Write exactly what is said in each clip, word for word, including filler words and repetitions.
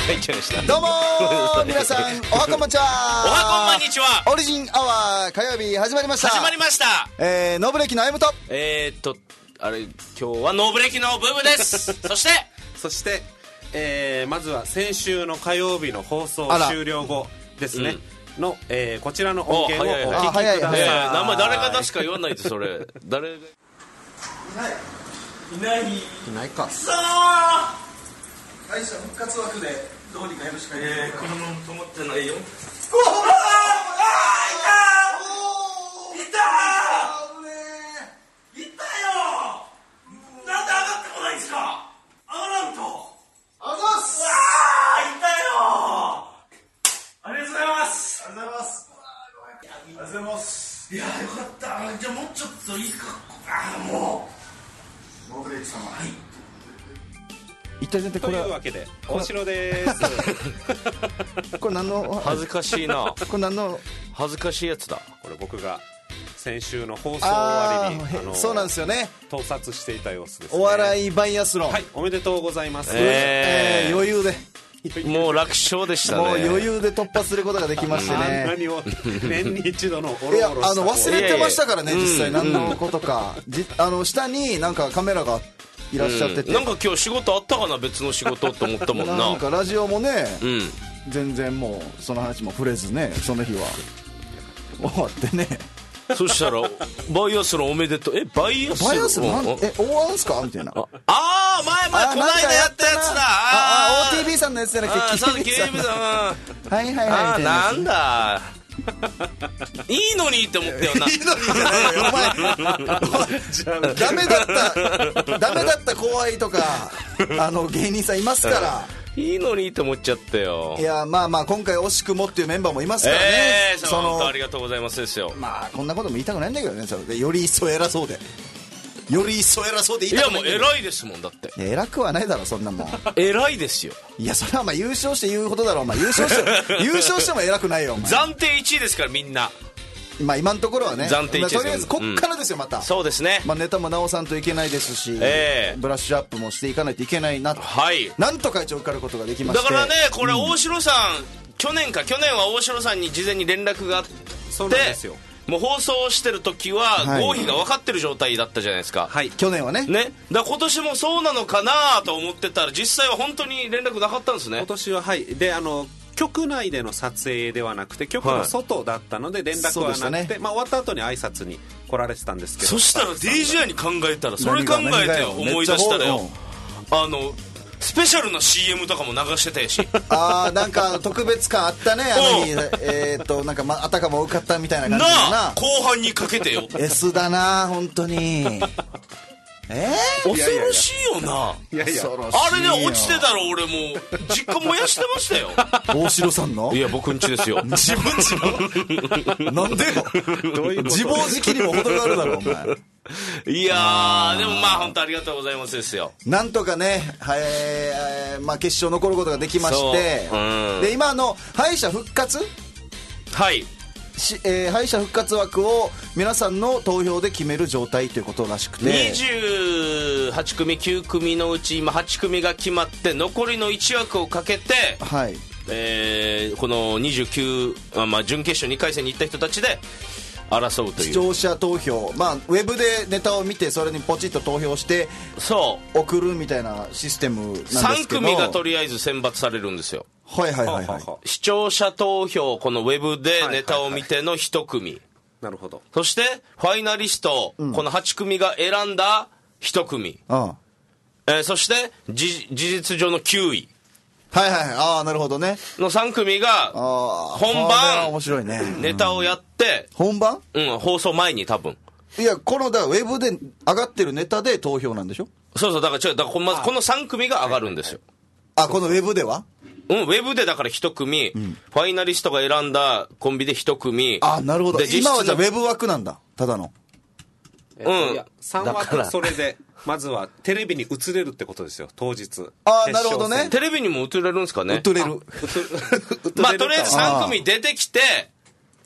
入っちゃいました。 どうもー皆さんおはこんばんちは。 おはこんばんにちは。 オリジンアワー火曜日始まりました。 始まりました。 えー、ノーブレーキのあゆむとえーっとあれ今日はノーブレーキのブームですそしてそして、えー、まずは先週の火曜日の放送終了後ですね、うん、の、えー、こちらの音源をお聞きください。 えー、名前誰が出すか言わないとそれ誰がいないいないいないか。 さあ会社復活枠でどうにかやるしかない。えー、このまま止まってないよ。おおああいたいたいたよ。なんで上がってこないんですか。上がらんと。あざっす。ああいたよ。ありがとうございます。ありがとうございます。ありがとうございます。いやよかった。じゃあもうちょっといいか。ああもうノーブレーキ様。はい。 一体全体これというわけで大城ですこれ何の恥ずかしいなこれ何の恥ずかしいやつだ。 これ僕が先週の放送終わりにあのそうなんですよね、 盗撮していた様子ですね。 お笑いバイアスロン、 はい、おめでとうございます。 えーえー、余裕でもう楽勝でしたね。 もう余裕で突破することができましてね。 何を年に一度のオロオロしたいやあの忘れてましたからね、 いやいや実際何のことか、うん、じあの下になんかカメラがいらっしゃってて、 うん、なんか今日仕事あったかな、別の仕事と思ったもんな。 なんかラジオもね、 うん、 全然もうその話も触れずね、その日は終わってねそしたらバイアスロンおめでとう。えバイアスロンバイアスロンなんえ終わんすかみたいな。 ああ前前この間やったやつだ。 ああ オーティービー さんのやつじゃなくてケービー さんはいはいはいみたいな。 なんだいいのにって思ったよな。 いいのにじゃないよお前ダメだったダメだった後輩とかあの芸人さんいますから、 いいのにって思っちゃったよ。 いやまあまあ今回惜しくもっていうメンバーもいますからね、 えー、そのありがとうございますですよ。 まあこんなことも言いたくないんだけどね、それでより一層偉そうでより一層偉そうで言いたくないんだけど。 いやもう偉いですもんだって。 偉くはないだろそんなもん偉いですよ。 いやそれはまあ優勝して言うことだろお前。優勝して優勝しても偉くないよお前。 暫定いちいですからみんな。 まあ今のところはね暫定いちですよ。 とりあえずこっからですよ、また、うん、 そうですね、 まあ、ネタも直さんといけないですし、 えー、 ブラッシュアップもしていかないといけないなと、 はい、 なんとか一応受かることができまして。 だからねこれ大城さん、うん、去年か去年は大城さんに事前に連絡があって、 そうなんですよ。 もう放送してる時は合否が分かってる状態だったじゃないですか。 はい、去年はね。 ね、だから今年もそうなのかなと思ってたら実際は本当に連絡なかったんですね。 今年ははいであの局内での撮影ではなくて局の外だったので連絡はなくて、はい、まあ、終わった後に挨拶に来られてたんですけど、 そしたら ディージェー に考えたらそれ考えて思い出したらよ、あのスペシャルな シーエム とかも流してたしああなんか特別感あったねあの日えー、っとなんか、ま、あたかも受かったみたいな感じだな。 なあ後半にかけてよ S だな本当にえー、恐ろしいよな。 いやいやあれね落ちてたら俺もう実家燃やしてましたよ大城さんの。 いや僕ん家ですよ自分自分なんでよどういう自暴自棄にも程があるだろお前いやでもまあ本当ありがとうございますですよ。 なんとかね、はいえーまあ、決勝残ることができまして、うん、で今あの敗者復活はいし、えー、敗者復活枠を皆さんの投票で決める状態ということらしくて、 にじゅうはち組きゅう組のうち今はち組が決まって残りのいち枠をかけて、 はいえー、このにじゅうきゅう、あ、まあ、準決勝にかい戦に行った人たちで争うという視聴者投票、まあ、ウェブでネタを見てそれにポチッと投票してそう送るみたいなシステムなんですけど、 さん組がとりあえず選抜されるんですよ。 はいはいはいはい。 視聴者投票このウェブでネタを見てのいち組、はいはいはい、 なるほど。 そしてファイナリスト、うん、このはち組が選んだいち組、 ああえー、そして事実上のきゅういはいはいはい、ああなるほどねのさん組が本番面白いねネタをやって、 うん、本番、 うん、放送前に多分いやこのだウェブで上がってるネタで投票なんでしょ。 そうそうだから違うだからまずこのさん組が上がるんですよ。 あこのウェブではうん、ウェブでだからいち組、うん、ファイナリストが選んだコンビでいち組。 あなるほど。今はじゃあウェブ枠なんだただの。 えっと、うん、いやさん枠それでまずはテレビに映れるってことですよ当日。 ああなるほどね。 テレビにも映れるんですかね。 映れるまあとりあえずさん組出てきて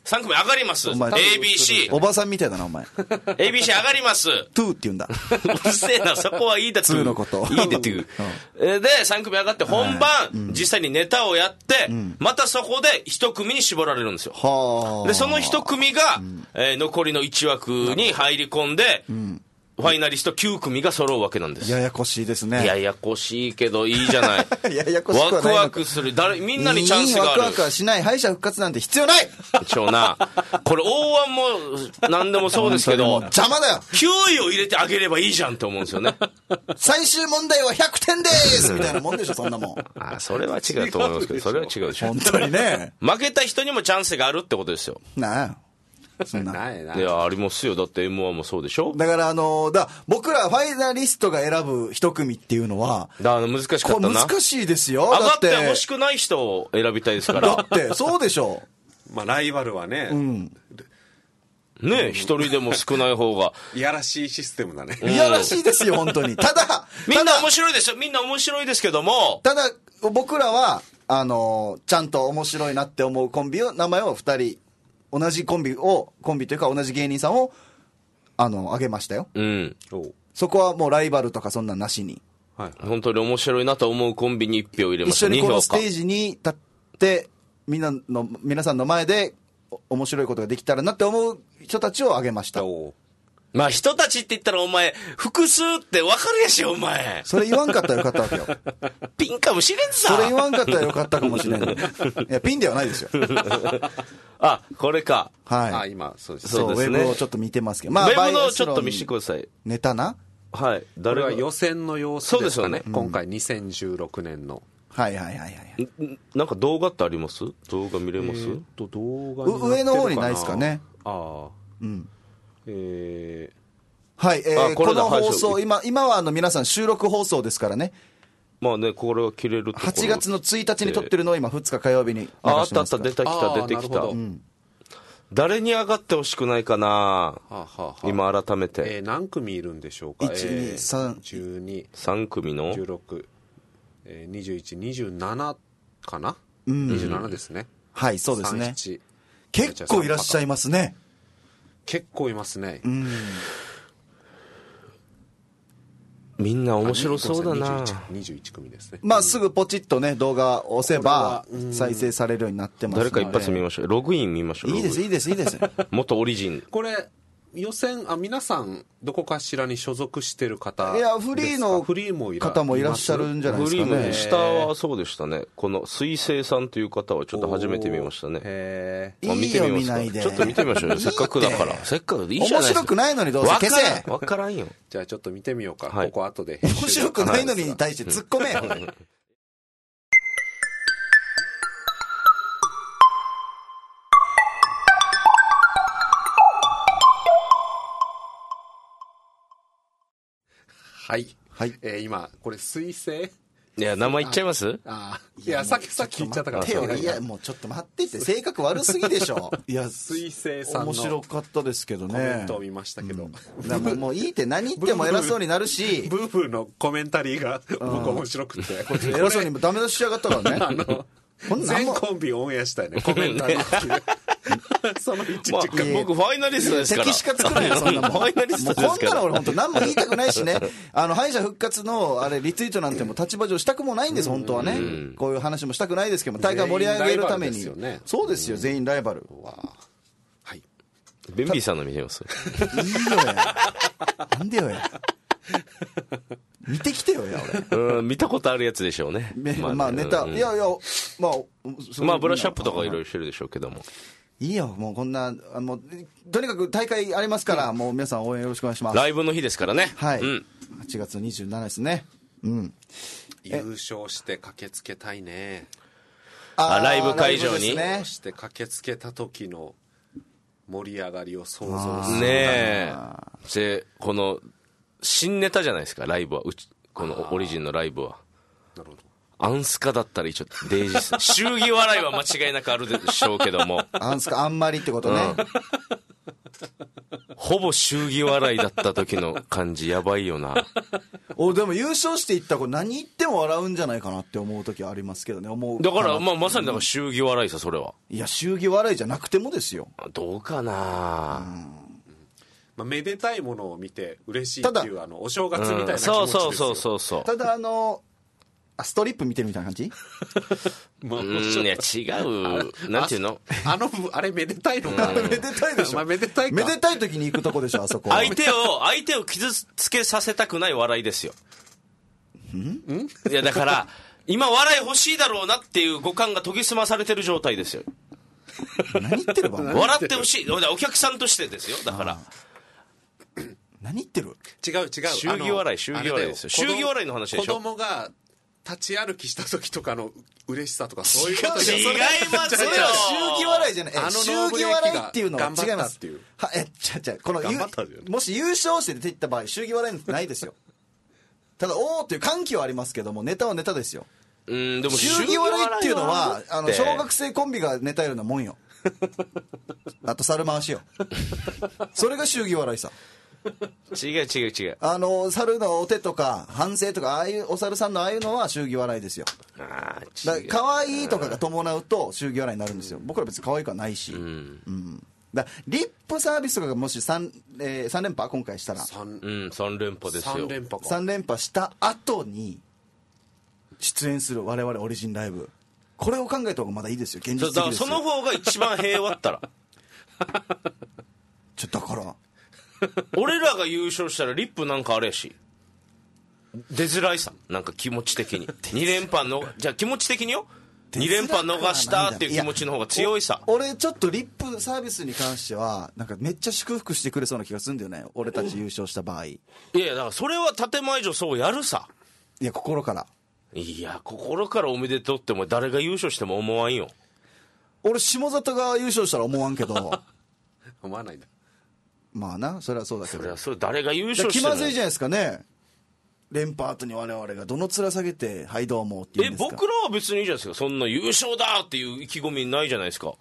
さん組上がります。 エービーシーおばさんみたいだなお前。 エービーシー 上がります。 トゥーって言うんだ。 うるせえな、そこはいいだトゥーのこといいでっていう、うん、でさん組上がって本番、はいうん、実際にネタをやって、うん、またそこで一組に絞られるんですよ。はでその一組が、うんえー、残りのいち枠に入り込んで、うんファイナリストきゅう組が揃うわけなんです。 ややこしいですね。 ややこしいけどいいじゃない。 ややこしくはない。 ワクワクする。誰みんなにチャンスがある。 いいワクワクはしない。敗者復活なんて必要ない。 ちょうな。これ大腕も何でもそうですけど邪魔だよ。 きゅういを入れてあげればいいじゃんって思うんですよね。 最終問題はひゃくてんですみたいなもんでしょそんなもん。 あそれは違うと思いますけどそれは違うでしょ。 本当にね。 負けた人にもチャンスがあるってことですよ。 なあ。そんなないないいやありますよ。だって エムワン もそうでしょ。 だからあのだ僕らファイナリストが選ぶ一組っていうのはだから難しかったな。 難しいですよ。 上がってほしくない人を選びたいですからだってそうでしょう。まあライバルはね、うん、 ね一人でも少ない方がいやらしいシステムだね。 いやらしいですよ本当に。ただみんな面白いですよ。みんな面白いですけどもただ僕らはあのちゃんと面白いなって思うコンビを名前をふたり同じコンビをコンビというか同じ芸人さんをあの挙げましたよ、うん、そこはもうライバルとかそんなんなしに、 はい、本当に面白いなと思うコンビにいち票入れました。 一緒にこのステージに立ってみんなの皆さんの前で面白いことができたらなって思う人たちを挙げました。 まあ人たちって言ったらお前複数って分かるやしお前。 それ言わんかったらよかったわけよ。 ピンかもしれんさ。 それ言わんかったらよかったかもしれん。いやピンではないですよ。 あこれか。 はい。 あ今そうです。 そうですね。ウェブをちょっと見てますけど。 まあウェブのちょっと見せてください。 ネタな。 はい。 誰が予選の様子ですかね。そうですよね。今回にせんじゅうろくねんの。 はいはいはいはい。 なんか動画ってあります？動画見れます？えー、と動画上の方にないですかね。 ああ。うん。えー。 はい、えー、こ, この放送今今はあの皆さん収録放送ですからね。 まあねこれは切れるところはちがつのついたちに撮ってるのを今ふつか火曜日に流してますから。 ああったあった出てきた出てきた、うん、誰に上がってほしくないかな、はあはあ、今改めて、 えー、何組いるんでしょうか。 いち、に、さん、 じゅうに、 さん組のじゅうろく、えー、にじゅういち、にじゅうななかな、うん、にじゅうななですね。 はいそうですね。結構いらっしゃいますね。 結構いますね。 うんみんな面白そうだな。 にじゅういち組ですね。 まあすぐポチッとね動画押せば再生されるようになってますので。 誰か一発見ましょう。ログイン見ましょう。 いいですいいですいいです。 元オリジン。 これ予選あ皆さんどこかしらに所属してる方。 いやフリーの方もいらっしゃるんじゃないですかね。 フリーも下はそうでしたね。この水星さんという方はちょっと初めて見ましたね。 へえ。いいよ見ないで。 ちょっと見てみましょうよ。せっかくだから。せっかくでいいじゃないですか。 面白くないのにどうせ消せ。 わからんよ。 じゃあちょっと見てみようか。 はい、 ここ後で。 面白くないのにに対して突っ込めよ。 はい、はいえー、今これ水星いや名前言っちゃいます？ ああいやさっきさっき言っちゃったから。 いやもうちょっと待ってって性格悪すぎでしょ。いや水星さんの面白かったですけどね。 コメントを見ましたけど、 うん、だもういいって何言っても偉そうになるしブーブーのコメンタリーが僕面白くて偉そうにダメ出ししやがったからね。あの全コンビオンエアしたいねコメンタリーそのいちじかん、 まあ、僕ファイナリストですから敵しか作らないよそんなもん。 ファイナリストですからもうこんなの俺本当何も言いたくないしね。あの敗者復活のあれリツイートなんても立場上したくもないんです本当はね。こういう話もしたくないですけども大会盛り上げるために、ね、そうですよ全員ライバル。 はいベンビーさんの見てます。 いいよやなんでよや見てきてよや俺。うん見たことあるやつでしょうね。 まあ、まあ、ネタ、うん、いやいやまあまあブラッシュアップとかいろいろしてるでしょうけども。 いいよもうこんなあのとにかく大会ありますから、うん、もう皆さん応援よろしくお願いします。 ライブの日ですからね。 はい、 うん、 はちがつにじゅうしちですね。うん優勝して駆けつけたいね。 あライブ会場に、 ね、して駆けつけた時の盛り上がりを想像する。 ねえでこの新ネタじゃないですかライブはうちこのオリジンのライブは。 なるほど。 アンスカだったら一応デイジー祝儀笑いは間違いなくあるでしょうけどもアンスカあんまりってことね、うん、 ほぼ祝儀笑いだった時の感じやばいよな。 俺でも優勝していったらこれ何言っても笑うんじゃないかなって思う時はありますけどね。思うだから、まあ、まさにだから祝儀笑いさ、それは。 いや祝儀笑いじゃなくてもですよ。 どうかな、 まあ、めでたいものを見て嬉しいっていうあのお正月みたいな気持ちですよ、 うん、そうそうそうそうただあのあストリップ見てるみたいな感じもううんいや違うなんていうのあのあれめでたいのか、 めでたいでしょ、 まあ、めでたいかめでたい時に行くとこでしょあそこ相手を相手を傷つけさせたくない笑いですよ。んいやだから今笑い欲しいだろうなっていう五感が研ぎ澄まされてる状態ですよ。 何言ってるば笑ってほしいお客さんとしてですよ。だから何言ってる違う違う祝儀笑い祝儀笑いですよ。祝儀笑いの話でしょ。 子供が立ち歩きした時とかの嬉しさとかそういうこと違いますよ。 それは祝儀笑いじゃない。 あの祝儀笑いっていうのは違います。 っていうはえちゃちゃこの頑張ったよねもし優勝して出ていった場合祝儀笑いってないですよ。ただおーっていう歓喜はありますけどもネタはネタですよ。 うんでも祝儀笑いっていうのはあの小学学生コンビがネタやるようなもんよ。あと猿回しよ。それが祝儀笑いさ。 違う違う違う。 あの猿のお手とか反省とかああいうお猿さんのああいうのは祝儀笑いですよ。 あだから可愛いとかが伴うと祝儀笑いになるんですよ。僕ら別に可愛くはないし、 うんうんだリップサービスとかがもし 3,、えー、さん連覇今回したらうんさん連覇ですよ。 さん連覇かさん連覇した後に出演する我々オリジンライブこれを考えた方がまだいいですよ。現実的ですよ。 だからその方が一番平和ったらちょだから俺らが優勝したらリップなんかあれやし出づらいさなんか気持ち的にに連覇のじゃあ気持ち的によに連覇逃したっていう気持ちの方が強いさ。 俺ちょっとリップサービスに関してはなんかめっちゃ祝福してくれそうな気がするんだよね。俺たち優勝した場合。いいやだからそれは建前上そうやるさ。 や心からいや心からおめでとうってお前誰が優勝しても思わんよ。 俺下里が優勝したら思わんけど思わないんだ。 まあなそれはそうだけどそれはそれ誰が優勝しても気まずいじゃないですかね。連覇後に我々がどの面下げてはいどうもって言うんですか。 え僕らは別にいいじゃないですか。そんな優勝だっていう意気込みないじゃないですか。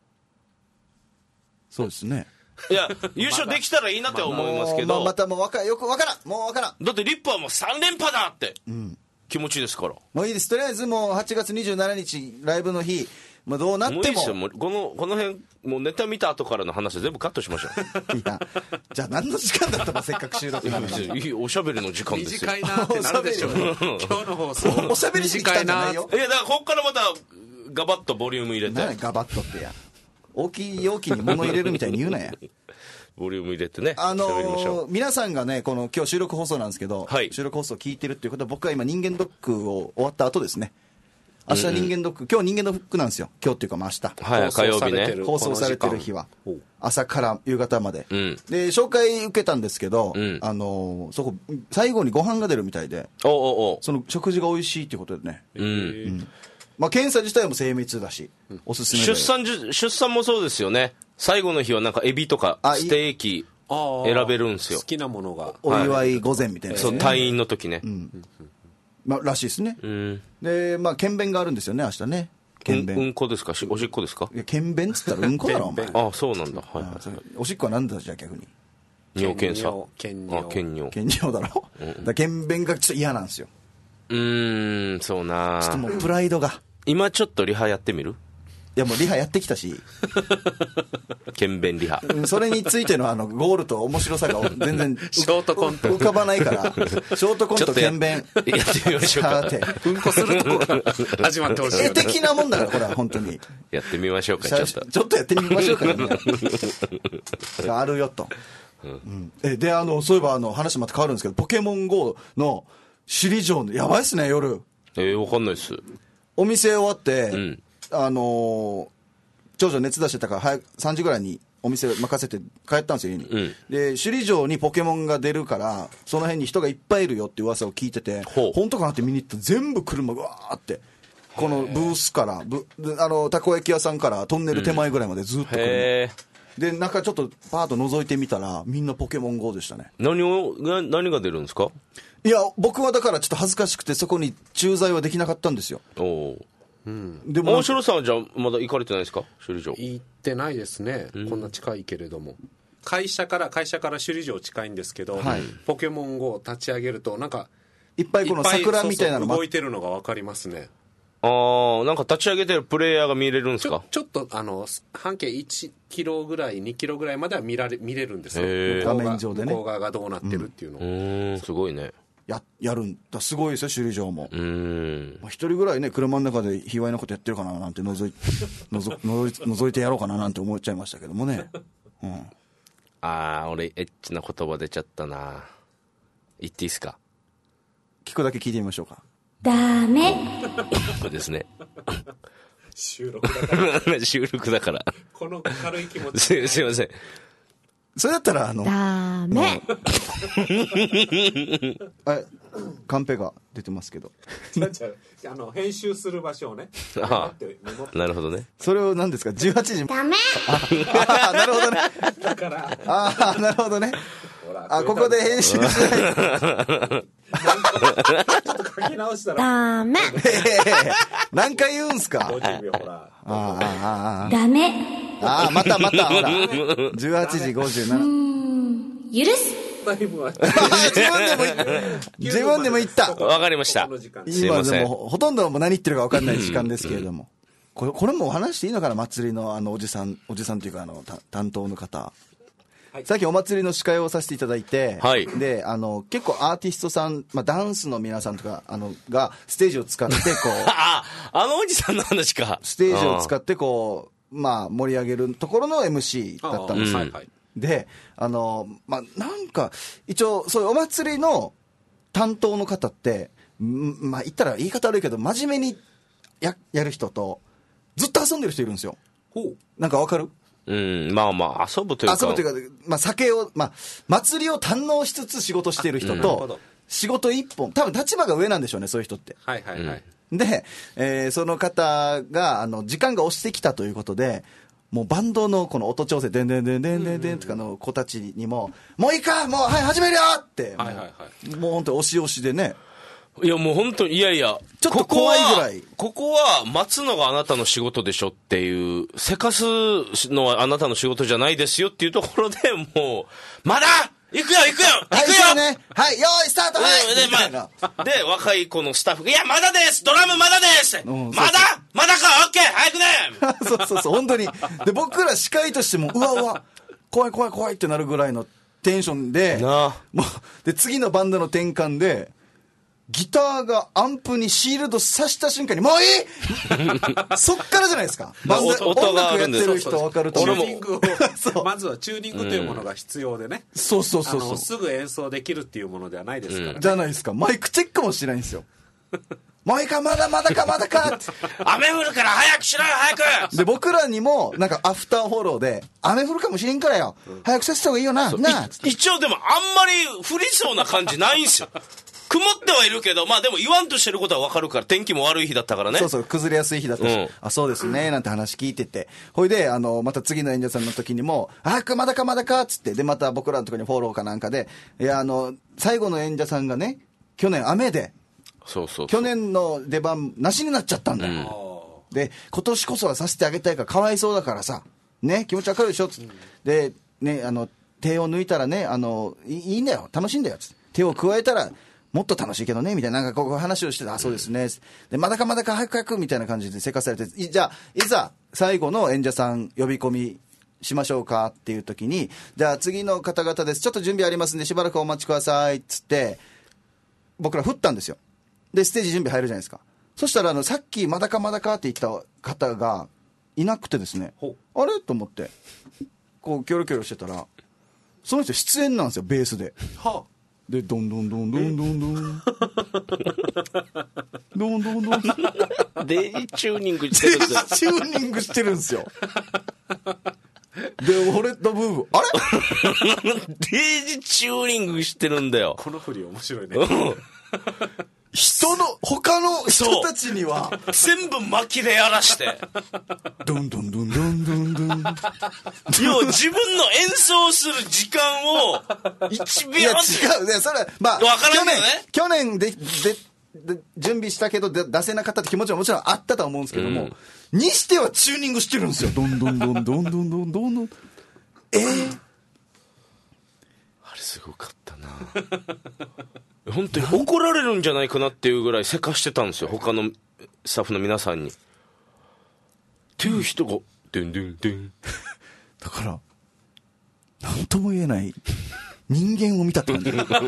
そうですね。 いや優勝できたらいいなって思いますけど、 まあ、またもうわかよくわからんもうわからん。 だってリップはもうさん連覇だって、 うん、 気持ちですから。 もういいです。とりあえずもうはちがつにじゅうしちにちライブの日、まあ、どうなってももういいですよ。もうこのこの辺もうネタ見た後からの話は全部カットしましょう。 いやじゃあ何の時間だったのせっかく収録なのにいいおしゃべりの時間ですよ。 短いなってなるでしょう今日の放送おしゃべりしに来たんじゃないよ。 いやだからこっからまたガバッとボリューム入れて何ガバッとってや大きい容器に物入れるみたいに言うなや。 ボリューム入れてねあの喋りましょう。 ー、皆さんがねこの今日収録放送なんですけど、 はい収録放送を聞いてるっていうことは僕は今人間ドックを終わった後ですね。明日人間ドック、今日人間ドックなんですよ。今日っていうかまあ明日、 はい火曜日ね放送されてる日は朝から夕方まで、 うん、 で紹介受けたんですけど、 うん、 あのー、そこ最後にご飯が出るみたいで、 おおおその食事が美味しいっていうことでね、 うんうんまあ、検査自体も精密だしおすすめで。 出産じ出産もそうですよね。最後の日はなんかエビとかステーキ選べるんですよ。 好きなものがお祝い御膳みたいな、ね、 そう退院の時ね、 うんまあ、らしいですね、 うん、 でまあ検便があるんですよね明日ね。検便、 うん、うんこですかしおしっこですか。 いや検便っつったらうんこだろお前。 ああそうなんだ、はい、 あおしっこはなんだじゃあ逆に尿検査検尿あ検尿検尿だろ、うん、だから検便がちょっと嫌なんですよ。 うーんそうなちょっともうプライドが今ちょっとリハやってみる。 いやもうリハやってきたし検便リハそれについてのあのゴールと面白さが全然ショートコント浮かばないからショートコント検便やってみましょうか。 さてうんこするとこから始まってほしい絵的なもんだからこれは本当にやってみましょうか。ちょっとちょっとやってみましょうかねあるよと、うんうん、えであのそういえばあの話また変わるんですけどポケモン ゴー の首里城のやばいっすね夜。 えー、わかんないっす。 お店終わって、 うんあのー、長女熱出してたから早くさんじぐらいにお店任せて帰ったんですよ家に、うん、で首里城にポケモンが出るからその辺に人がいっぱいいるよって噂を聞いてて本当かなって見に行ったら全部車がわーってこのブースからブあのたこ焼き屋さんからトンネル手前ぐらいまでずっと来るの、で中ちょっとパーッと覗いてみたらみんなポケモン ゴー でしたね。 何を何が出るんですか。 いや僕はだからちょっと恥ずかしくてそこに駐在はできなかったんですよ。 おおうん、でも大城さんはじゃあまだ行かれてないですか首里城。 行ってないですね、うん、こんな近いけれども会社から会社から首里城近いんですけど、 はい、 ポケモン ゴー を立ち上げるとなんかいっぱいこの桜みたいなのも動いてるのが分かりますね。 ああ、なんか立ち上げてるプレイヤーが見れるんですか？ ちょ、ちょっとあの半径いちキロぐらいにキロぐらいまでは見られ見れるんですよ。 画面上でね。 向こう側がどうなってるっていうのを、 うん、うんすごいね。 ややるんだ、すごいですよ首里城も。 うん、 まあ、一人ぐらいね車の中で卑猥なことやってるかななんて覗い覗覗い覗いてやろうかななんて思っちゃいましたけどもね。うん、 ああ、俺エッチな言葉出ちゃったな。言っていいですか？ 聞くだけ聞いてみましょうか。 ダメそうですね。 収録だから収録だからこの軽い気持ちす, すいません。 それだったらあのダメえカンペが出てますけどあの編集する場所をね。 ああ、なるほどね。 それを何ですか？じゅうはちじダメああなるほどね。 だからああなるほどね。あここで編集しないちょっと書き直したらダメ何回言うんすか？ ごじゅうびょうほらあああダメああまたまたほらじゅうはちじごじゅうなな許すタイムは自分でも自分でも言ったわかりました。すいません。 今でもほとんどもう何言ってるか分かんない時間ですけれどもこれ、これもお話していいのかな？祭りのあのおじさんおじさんというかあの担当の方、はい、さっきお祭りの司会をさせていただいて、 はい、 であの結構アーティストさん、まあ、ダンスの皆さんとかあのがステージを使ってこうああのおじさんの話か。 ステージを使ってこうまあ盛り上げるところの エムシー だったんですよ、うんであのまあなんか一応そういうお祭りの担当の方ってまあ言ったら言い方悪いけど真面目に や, やる人とずっと遊んでる人いるんですよ。ほうなんかわかる？ うんまあまあ遊ぶというか遊ぶというか、まあ、酒を、まあ、祭りを堪能しつつ仕事してる人と、うん、仕事一本多分立場が上なんでしょうねそういう人って。 はいはいはい、 うん、で、えー、その方があの時間が押してきたということでもうバンドのこの音調整でんでんでんでんでんでんとかの子たちにももういいかもうはい始めるよって、はいはいはい、もう本当に押し押しでね。 いやもう本当にいやいやちょっと怖いぐらいここは待つのがあなたの仕事でしょっていうせかすのはあなたの仕事じゃないですよっていうところでもうまだ行くよ行くよ行くよ、 はい、ね、はい用意スタートはいで、まあ、で若い子のスタッフがいやまだですドラムまだです、うん、まだまだかオッケー早くねそうそうそう本当にで僕ら司会としてもうわうわ怖い怖い怖いってなるぐらいのテンションでもうで次のバンドの転換でギターがアンプにシールド刺した瞬間にもういいそっからじゃないですか。バンド音楽やってる人分かるとチューニングをまずはチューニングというものが必要でね、 うん、そうそうそうそうすぐ演奏できるっていうものではないですから、ねうん、 じゃないですか。マイクチェックもしてないんですよもういいかまだまだかまだかって雨降るから早くしろよ早くで僕らにもなんかアフターフォローで雨降るかもしれんからよ、うん、早くさせた方がいいよななあ一応でもあんまり降りそうな感じないんですよ曇ってはいるけど、まあでも言わんとしてることは分かるから、天気も悪い日だったからね。 そうそう、崩れやすい日だったし、うん、あ、そうですね、なんて話聞いてて。ほいで、あの、また次の演者さんの時にも、あ、まだかまだかっつって、で、また僕らのところにフォローかなんかで、いや、あの、最後の演者さんがね、去年雨で、 そうそうそう去年の出番なしになっちゃったんだよ。うん、で、今年こそはさせてあげたいからかわいそうだからさ、ね、気持ちわかるでしょつって、うん、で、ね、あの、手を抜いたらね、あの、いいいんだよ、楽しいんだよ、つって。手を加えたら、もっと楽しいけどねみたいな、なんかこう話をしてた、あ、そうですね、でまだかまだか早く早くみたいな感じでせかされて、じゃあいざ最後の演者さん呼び込みしましょうかっていう時に、じゃあ次の方々です、ちょっと準備ありますんでしばらくお待ちくださいっつって僕ら振ったんですよ。でステージ準備入るじゃないですか。そしたらあのさっきまだかまだかって言った方がいなくてですね、あれと思ってこうキョロキョロしてたら、その人出演なんですよ、ベースで。はあでドンドンドンドンドンドンドンドンドンデイチューニングしてるんですよ。 デイチューニングしてるんですよ。で俺とブーブーあれデイチューニングしてるんだよ。 この振り面白いね。 人の他の人たちには全部巻きでやらしてドンドンドンドンドンドン要は自分の演奏する時間をいちびょう。いや違うね、それまあ分からんけどね、 去年去年ででで準備したけどで出せなかったって気持ちはもちろんあったとは思うんですけども、うん、にしてはチューニングしてるんですよ。ドンドンドンドンドンドンドンドンえーすごかったな本当に怒られるんじゃないかなっていうぐらいせかしてたんですよ、他のスタッフの皆さんに。っていう人がドゥンドゥンドゥンだから何とも言えない人間を見たって感じなんか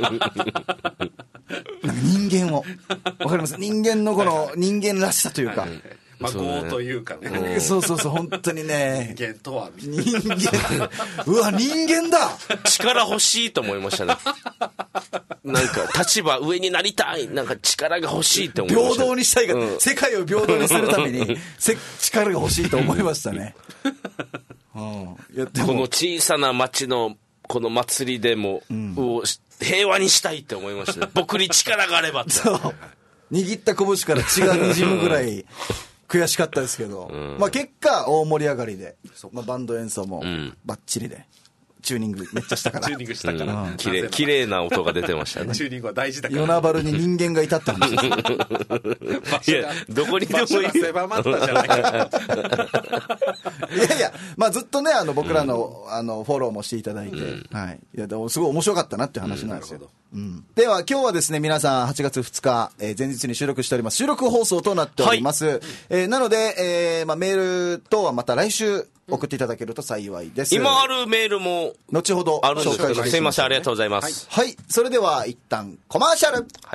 人間をわかります、人間のこの人間らしさというか、 まあ、業というかね。 そうそうそう、本当にね。 人間とはみたいな。人間。うわ、人間だ力欲しいと思いましたね。なんか、立場上になりたい。なんか力が欲しいって思いました、ね。 平等にしたいが、うん、世界を平等にするために、力が欲しいと思いましたね。うん、いやでもこの小さな町の、この祭りでも、うん、を平和にしたいって思いましたね。僕に力があればって。そう。 握った拳から血がにじむぐらい、悔しかったですけど、うん、まあ結果大盛り上がりで、まあ、バンド演奏もバッチリで、チューニングめっちゃしたからチューニングしたから、 うん、きれいきれいな音が出てましたね。 チューニングは大事だから。 与那原に人間がいたって話いやどこにでもいい。場所が狭まったじゃないか。 いやいや、まあずっとね、あの僕らの、うん、あのフォローもしていただいて、うん、はい、いやでもすごい面白かったなっていう話なんですよ。うん、では今日はですね、皆さんはちがつふつか、えー、前日に収録しております。収録放送となっております。はい、えー、なので、えーまあ、メール等はまた来週送っていただけると幸いです。 今あるメールも後ほどあるんですけど、すいません、ありがとうございます。 はい、はい、それでは一旦コマーシャル。 はい。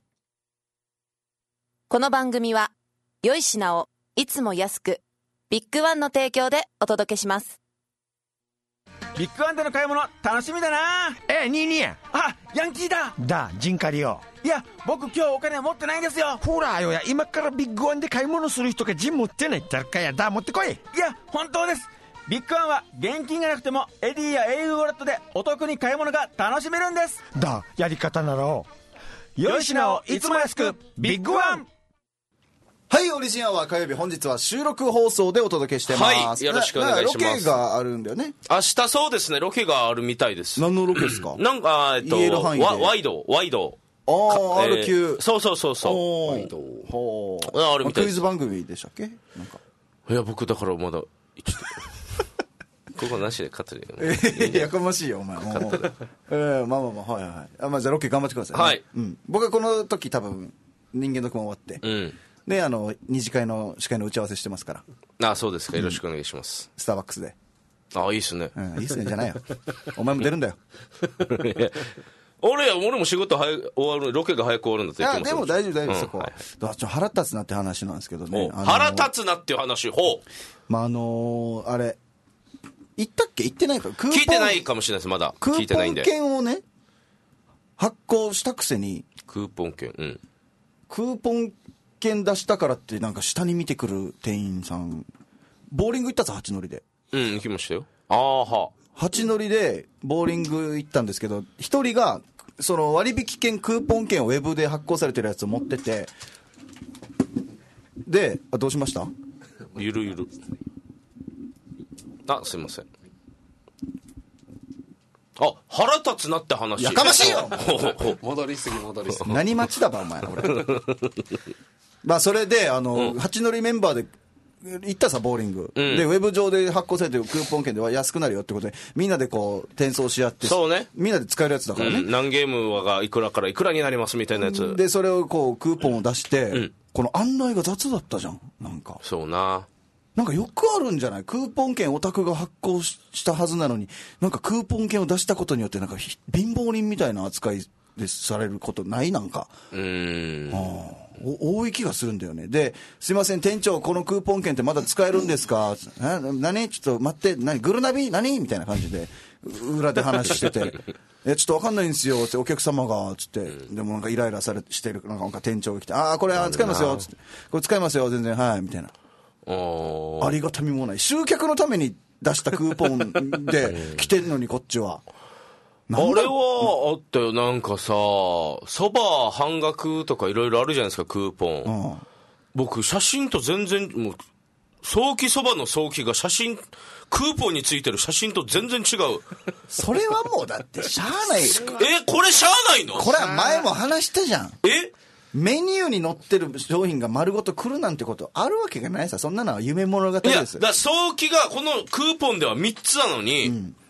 この番組は良い品をいつも安く、ビッグワンの提供でお届けします。 ビッグワンでの買い物楽しみだな。 ええ、ニーニー。 あ、ヤンキーだ。 だ、ジンカリよ。 いや、僕今日お金持ってないんですよ。 ほらよや、今からビッグワンで買い物する人がジン持ってない誰かやだ、持ってこい。 いや、本当です。ビッグワンは現金がなくてもエディや エーユー ウォレットでお得に買い物が楽しめるんです。 だ、やり方なら良い品をいつも安く、ビッグワン。 はい、オリジンアワー火曜日、本日は収録放送でお届けしてます。 はい、よろしくお願いします。 ロケがあるんだよね。 明日そうですね、ロケがあるみたいです。 何のロケですか？ なんか、えっと、 言える範囲でワイド、ワイド。 ああ、アールキュー。 そうそうそうそう。 ワイド。ほう。あるみたいクイズ番組でしたっけ？なんか。 いや、僕だからまだ、ちょっと、ここなしで勝つで。 ええ、やかましいよ、お前。もうええ、まあまあまあ、はいはい。あ、まあじゃあロケ頑張ってくださいね。 はい。 うん。僕はこの時多分、人間の雲終わって。 うん。 で、あの、二次会の司会の打ち合わせしてますから。 ああ、そうですか。よろしくお願いします。 スターバックスで。 ああ、いいっすね。 うん、いいっすね、じゃないよ。お前も出るんだよ。 俺や、俺も仕事早く終わる、ロケが早く終わるんだって言ってますよ。 いや、でも大丈夫、大丈夫、そこは。だからちょっと腹立つなって話なんですけどね。 腹立つなっていう話、ほう。 まあ、あのー、あれ、言ったっけ言ってないか聞いてないかもしれないです、まだ。聞いてないんで。 クーポン券をね、発行したくせに。 クーポン券、うん。 クーポン券出したからってなんか下に見てくる店員さん、ボーリング行ったぞ、八乗りで。 うん、行きましたよ。ああ、は八乗りでボーリング行ったんですけど、一人がその割引券、クーポン券をウェブで発行されてるやつを持ってて、で、あ、どうしました？ ゆるゆる。あ、すいません。あ、腹立つなって話。 やかましいよ戻りすぎ戻りすぎ。 何待ちだばお前俺。まあそれであの、うん、八乗りメンバーで行ったさボーリング、うん、でウェブ上で発行されてるクーポン券では安くなるよってことでみんなでこう転送し合って、 そうね、 みんなで使えるやつだからね、 うん、何ゲームがいくらからいくらになりますみたいなやつで、それをこうクーポンを出して、うん、この案内が雑だったじゃん。なんかそうな、 なんかよくあるんじゃない？クーポン券オタクが発行したはずなのに、なんかクーポン券を出したことによってなんか貧乏人みたいな扱いでされることない？なんかうーん、 はあ、多い気がするんだよね。で、すいません店長、このクーポン券ってまだ使えるんですか？な何ちょっと待って、何グルナビ何みたいな感じで裏で話しててえちょっと分かんないんですよってお客様がつって、でもなんかイライラされしてるなんか店長が来て、ああこれ使いますよつって、これ使いますよ全然はいみたいな、ありがたみもない。集客のために出したクーポンで来てるのにこっちは。 あれはあったよ。なんかさ、そば半額とかいろいろあるじゃないですか、クーポン、うん、僕写真と全然もう早期そばの早期が写真クーポンについてる写真と全然違う。 それはもうだってしゃあない。 えこれしゃあないの？ これは前も話したじゃん。 えメニューに載ってる商品が丸ごと来るなんてことあるわけがないさ。そんなのは夢物語です。 いやだ早期がこのクーポンではみっつなのに、うん、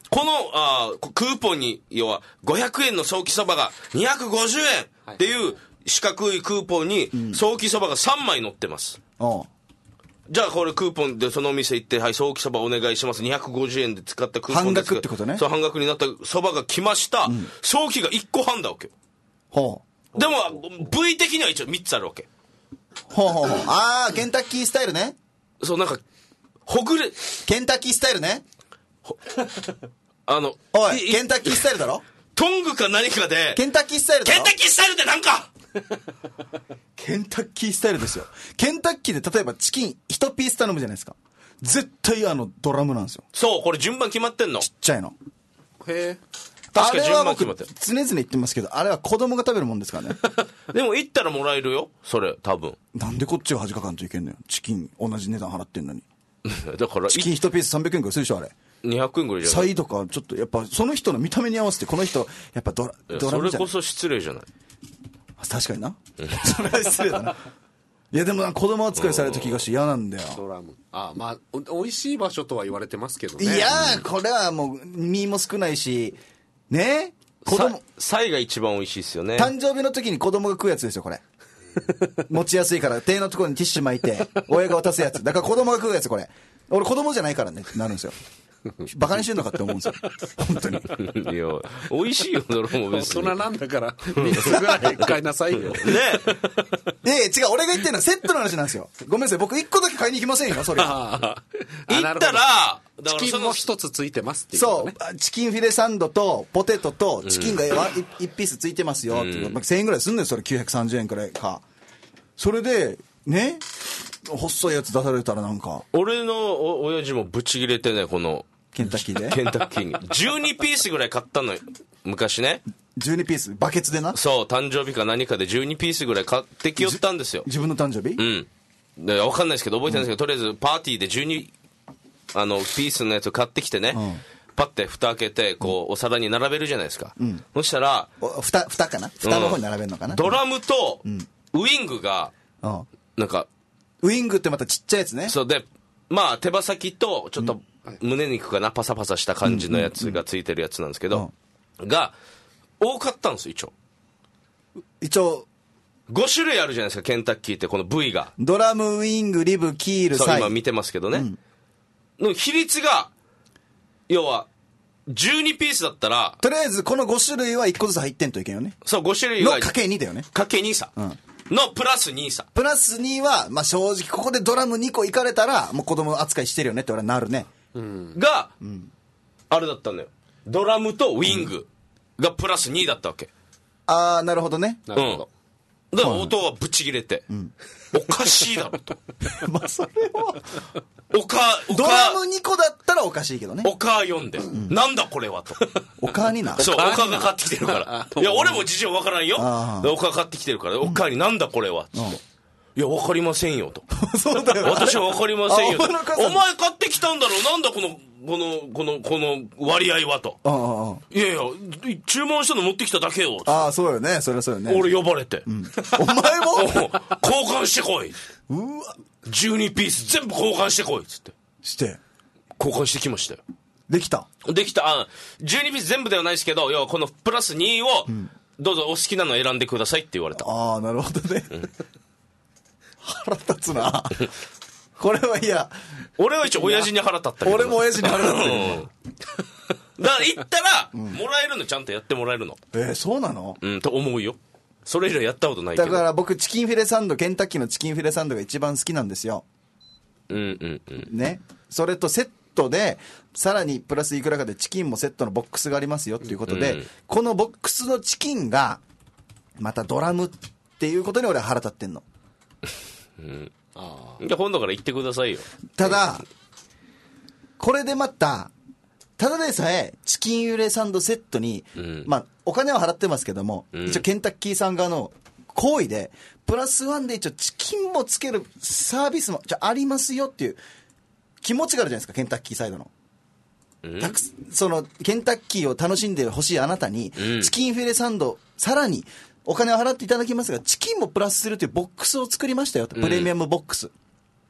このあクーポンに要はごひゃくえんのソーキそばがにひゃくごじゅうえんっていう四角いクーポンにソーキそばがさんまい載ってます、うん、じゃあこれクーポンでそのお店行ってはいソーキそばお願いしますにひゃくごじゅうえんで使ったクーポンです半額ってことね。 そう半額になったそばが来ました、うん、ソーキがいっこはんだわけよ。ほう。でも部位的には一応みっつあるわけ。 ほうほうほう。ああケンタッキースタイルね。 そうなんかほぐれケンタッキースタイルね。 あのおいケンタッキースタイルだろ。 トングか何かでケンタッキースタイルだろ。 ケンタッキースタイルってなんかケンタッキースタイルですよ。ケンタッキーで例えばチキンいちピース頼むじゃないですか。絶対あのドラムなんですよ。 そうこれ順番決まってんの。 ちっちゃいの。 へえ。確かに順番決まってる。 常々言ってますけどあれは子供が食べるもんですからね。 でも行ったらもらえるよそれ多分。 なんでこっちが恥かかんといけんのよ。チキン同じ値段払ってんのに。 だからチキンいちピースさんびゃくえんくらいするでしょあれ。 にひゃくえんぐらいじゃない。サイドかちょっとやっぱその人の見た目に合わせてこの人やっぱドラドラムじゃない。 それこそ失礼じゃない。 確かにな。それは失礼だな。いやでも子供扱いされた気がして嫌なんだよ。 ドラム。あまあお美味しい場所とは言われてますけどね。 いやーこれはもう身も少ないしね。子供サイが一番美味しいですよね。 誕生日の時に子供が食うやつですよこれ。持ちやすいから手のところにティッシュ巻いて親が渡すやつだから子供が食うやつこれ。俺子供じゃないからねってなるんですよ。バカにしてんのかって思うんですよ本当に。 いや美味しいよドラム別に。 大人なんだからみっつぐらい買いなさいよ。ねえ。違う俺が言ってるのはセットの話なんですよ。ごめんなさい僕いっこだけ買いに行きませんよそれ。 行ったらチキンも一つついてますっていうことね。そうチキンフィレサンドとポテトとチキンがいちピースついてますよっていう、うん、せんえんぐらいすんのよそれきゅうひゃくさんじゅうえんくらいか。それでね細いやつ出されたらなんか俺のお親父もブチギレてねこのケンタッキーでケンタッキーにじゅうにピースぐらい買ったのよ昔ね。 じゅうにピースバケツでな。 そう誕生日か何かでじゅうにピースぐらい買ってきよったんですよ。 自分の誕生日。 うんで分かんないですけど覚えてないですけど、うん、とりあえずパーティーでじゅうにあのピースのやつを買ってきてね、うん、パッて蓋開けてこう、うん、お皿に並べるじゃないですか、うん、そしたら蓋蓋かな蓋の方に並べるのかな、 うん、ドラムとウイングが、うん、なんかウイングってまたちっちゃいやつね。 そうでまあ手羽先とちょっと胸肉かなパサパサした感じのやつがついてるやつなんですけど、うん、が多かったんですよ一応。 一応ご種類あるじゃないですかケンタッキーってこの部位が。 ドラムウイングリブキールサイ。 そう今見てますけどね、うん、の比率が要はじゅうにピースだったらとりあえずこのご種類はいっこずつ入ってんといけんよね。 そうご種類はのかけにだよね。 かけにさ、うんのプラスにさプラスには、まあ、正直ここでドラムにこいかれたらもう子供扱いしてるよねって俺はなるね、 うん、が、うん、あれだったんだよドラムとウィングがプラスにだったわけ、うん、 ああなるほどね。 なるほど、うん、だから音はブチ切れて、うん、おかしいだろとまあそれはおかおかドラムにこだったらおかしいけどね。 おか読んで、うん、なんだこれはとおかになそうおかが買ってきてるからいや俺も事情わからんよ。おか買ってきてるからおかになんだこれはつって、うん、いやわかりませんよとそうだよ私はわかりませんよとお前買ってきたんだろうなんだこのこのこのこの割合はと。ああいやいや注文したの持ってきただけよ。 ああそうよねそれはそうよね。 俺呼ばれて、うん、 お前も交換してこい。うわじゅうにピース全部交換してこいっつってして交換してきましたよ。 できたできた。あじゅうにピース全部ではないですけど要はこのプラスにを、うん、どうぞお好きなの選んでくださいって言われた。 ああなるほどね、うん、腹立つなこれはいや俺は一応親父に腹立ったけど俺も親父に腹立ったけど、 うん、だから行ったら、うん、もらえるのちゃんとやってもらえるの。 えー、そうなのうんと思うよ。それ以上やったことないけど。 だから僕チキンフィレサンドケンタッキーのチキンフィレサンドが一番好きなんですよ。 うんうんうんねそれとセットでさらにプラスいくらかでチキンもセットのボックスがありますよっていうことで、うん、このボックスのチキンがまたドラムっていうことに俺は腹立ってんの、 うん、あじゃあ今度から言ってくださいよ。 ただこれでまたただでさえチキンフィレサンドセットに、うん、まあお金は払ってますけども、うん、一応ケンタッキーさん側の行為でプラスワンで一応チキンもつけるサービスもじゃありますよっていう気持ちがあるじゃないですかケンタッキーサイドの、うん、たくそのケンタッキーを楽しんでほしいあなたに、うん、チキンフィレサンドさらにお金を払っていただきますがチキンもプラスするというボックスを作りましたよと、プレミアムボックス、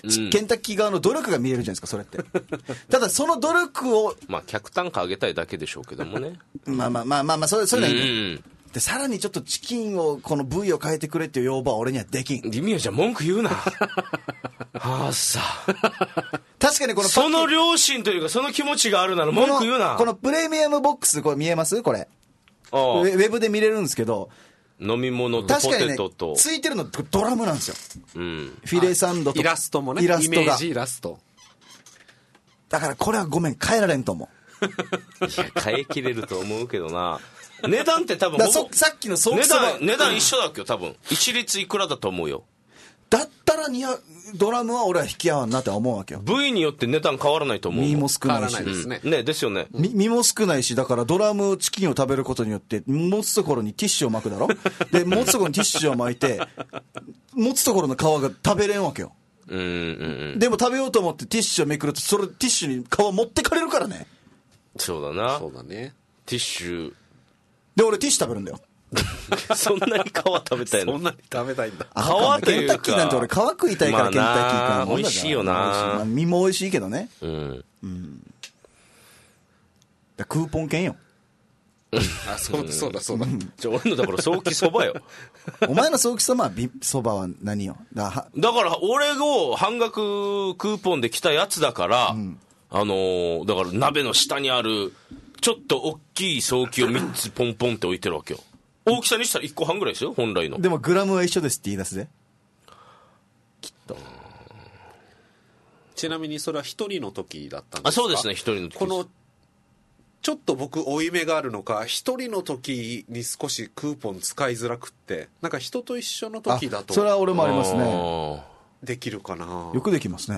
うん、ケンタッキー側の努力が見れるじゃないですか、それって。ただ、その努力を。 まあ、客単価上げたいだけでしょうけどもね。 まあまあまあまあまあ、それ、それがいいね。うんでさらにちょっとチキンをこの部位を変えてくれっていう要望は俺にはできん。 リミヤじゃ文句言うな。はあさ。 確かにこのその良心というかその気持ちがあるなら文句言うな。 この、このプレミアムボックスこれ見えますこれ。ウェ、ウェブで見れるんですけど。 飲み物とポテトと。 ね、ついてるのドラムなんですよ。 うん。 フィレサンドとイラストもね。 イラストが。 イメージイラスト。 だからこれはごめん変えられんと思う。 いや変えきれると思うけどな。値段って多分ほぼさっきのソーキそば値段値段一緒だっけよ多分一律いくらだと思うよ。 だったらドラムは俺は引き合わんなって思うわけよ。 部位によって値段変わらないと思う。 身も少ないし、 ですね。 うん、ねですよね。 身も少ないしだからドラムチキンを食べることによって持つところにティッシュを巻くだろ。で持つところにティッシュを巻いて持つところの皮が食べれんわけよ。 うんうんうん。 でも食べようと思ってティッシュをめくるとそれティッシュに皮持ってかれるからね。 そうだな。 そうだね。 ティッシュ。 で俺ティッシュ食べるんだよ。 そんなに皮食べたいの？ そんなに食べたいんだ。 皮というかケンタッキーなんて俺皮食いたいから、まあ、ケンタッキーから美味しいよな、 まあ、身も美味しいけどね。 うん、 うん、だクーポン券よ。 あ、そうだそうだそうだ。 じゃ俺のだからソーキそばよ。 お前のソーキそばはそばは何よ。だだから俺を半額クーポンで来たやつだから、うん、あのー、だから鍋の下にあるちょっと大きいソーキをみっつポンポンって置いてるわけよ。大きさにしたらいっこはんぐらいですよ本来の。 でもグラムは一緒ですって言い出すできっと。 ちなみにそれは一人の時だったんですか？ あ、そうですね、一人の時。 このちょっと僕負い目があるのか一人の時に少しクーポン使いづらくって、なんか人と一緒の時だとそれは俺もありますね。 できるかな。 よくできますね。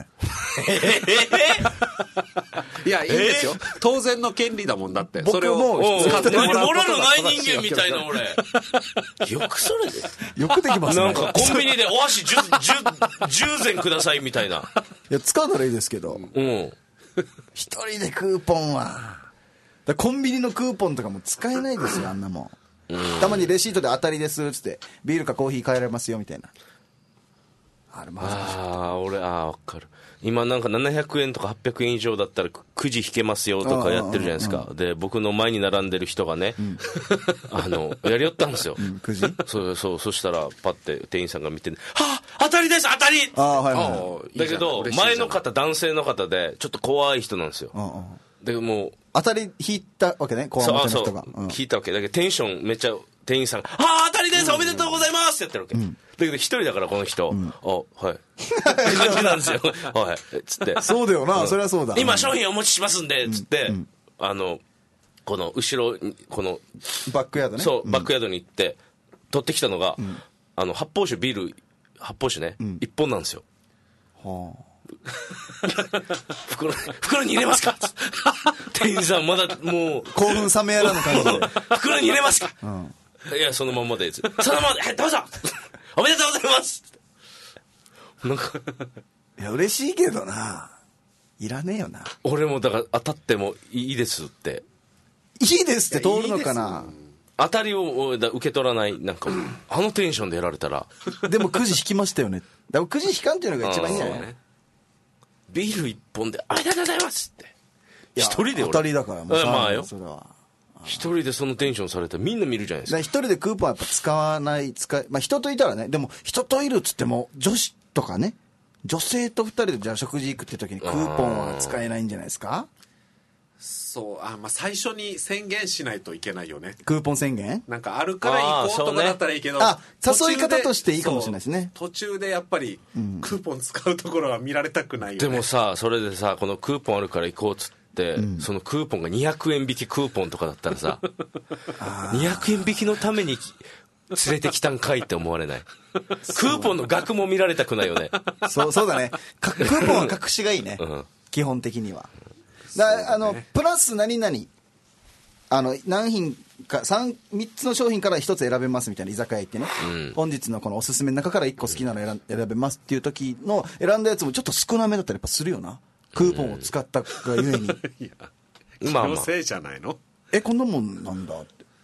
いやいいんですよ、えー、当然の権利だもんだって。 僕も使ってもらうことがモラルない人間みたいな俺。よくそれでよくできますね。 なんかコンビニでお箸 10, 10, じゅうぜんくださいみたいな。 いや使うならいいですけど、 うん、 一人でクーポンはだコンビニのクーポンとかも使えないですよあんなもん、うん、たまにレシートで当たりですっつってビールかコーヒー変えられますよみたいな。あれまずああ俺あ分かる。今なんかななひゃくえんとかはっぴゃくえん以上だったらくじ引けますよとかやってるじゃないですか。で僕の前に並んでる人がね、うん、あのやりよったんですよ、うん、 くじそうそうそしたらパッて店員さんが見て、ね、はあ当たりです当たり。 あ、はいはい、 だけど前の方男性の方でちょっと怖い人なんですよ。ああでも当たり引いたわけね、こわもての人が。 そうそう、うん、引いたわけだけどテンションめっちゃ店員さんが「はあ当たりです、うん、おめでとうございます」ってやってるわけ、うん、だけど一人だからこの人「うん、あはい」って感じなんですよ。はいつってそうだよな、うん、そりゃそうだ。 今商品お持ちしますんでつって、うん、あのこの後ろこのバックヤードね、 そう、バックヤードに行って取ってきたのが、うん、あの発泡酒ビール発泡酒ね、うん、いっぽんなんですよ。はあ袋, 袋に入れますか店員さんまだもう興奮冷めやらぬ感じで袋に入れますか、うん、いやそのまんまでそのままで、はい、どうぞおめでとうございますなんかいや嬉しいけどないらねえよな。 俺もだから当たってもいいですっていいですって通るのかな。 当たりを受け取らないなんかあのテンションでやられたらでもくじ引きましたよね。だからくじ引かんっていうのが一番いいんじゃないね。 ビール一本でありがとうございますって一人で俺当たりだからもうまあよそれは一人でそのテンションされたらみんな見るじゃないですか。 一人でクーポンはやっぱ使わない使い、まあ、人といたらね。でも人といるっつっても女子とかね女性と二人でじゃあ食事行くって時にクーポンは使えないんじゃないですか。 そうあ、まあ、最初に宣言しないといけないよね。 クーポン宣言なんかあるから行こうとかだったらいいけど、 あ、誘い方としていいかもしれないですね。 途中でやっぱりクーポン使うところは見られたくないよね、 うん、でもさそれでさこのクーポンあるから行こうっつって、うん、そのクーポンがにひゃくえん引きクーポンとかだったらさにひゃくえん引きのために連れてきたんかいって思われない。クーポンの額も見られたくないよね。 そうそうだね。クーポンは隠しがいいね、うん、基本的には。だあのプラス何々あの何品か 3, 3つの商品からひとつ選べますみたいな居酒屋行ってね、うん、本日のこのおすすめの中からいっこ好きなの 選, 選べますっていう時の選んだやつもちょっと少なめだったらやっぱするよな。クーポンを使ったがゆえに、 うん、いや気のせいじゃないの。 えこんなもんなんだって。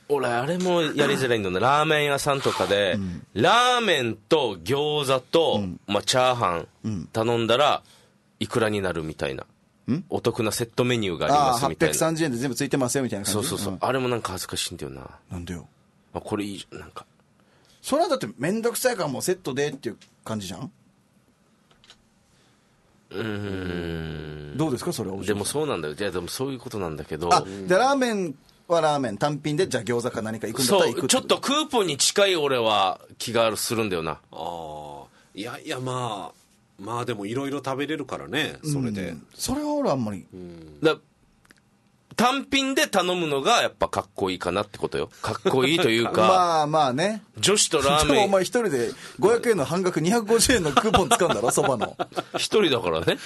俺あれもやりづらいんだな。ラーメン屋さんとかで、うん、ラーメンと餃子と、うんまあ、チャーハン頼んだらいくらになるみたいな、うん、お得なセットメニューがありますみたいな。 はっぴゃくさんじゅうえんで全部ついてますよみたいな感じ。 そうそうそう、うん、あれもなんか恥ずかしいんだよな。 なんでよ。 あこれいいじゃん。なんかそれはだって面倒くさいからもうセットでっていう感じじゃん。 うーんどうですかそれは。 でもそうなんだよ。じゃあでもそういうことなんだけど。 あじゃあラーメンはラーメン単品でじゃあ餃子か何か行くんだったら行く。 そうちょっとクーポンに近い俺は気がするんだよな。 あいやいやまあまあでもいろいろ食べれるからねそれで、うん、 それは俺あんまり、 うん、だ単品で頼むのがやっぱかっこいいかなってことよ。かっこいいというかまあまあね。 女子とラーメンでもお前一人でごひゃくえんの半額にひゃくごじゅうえんのクーポン使うんだろそばの。 一人だからね。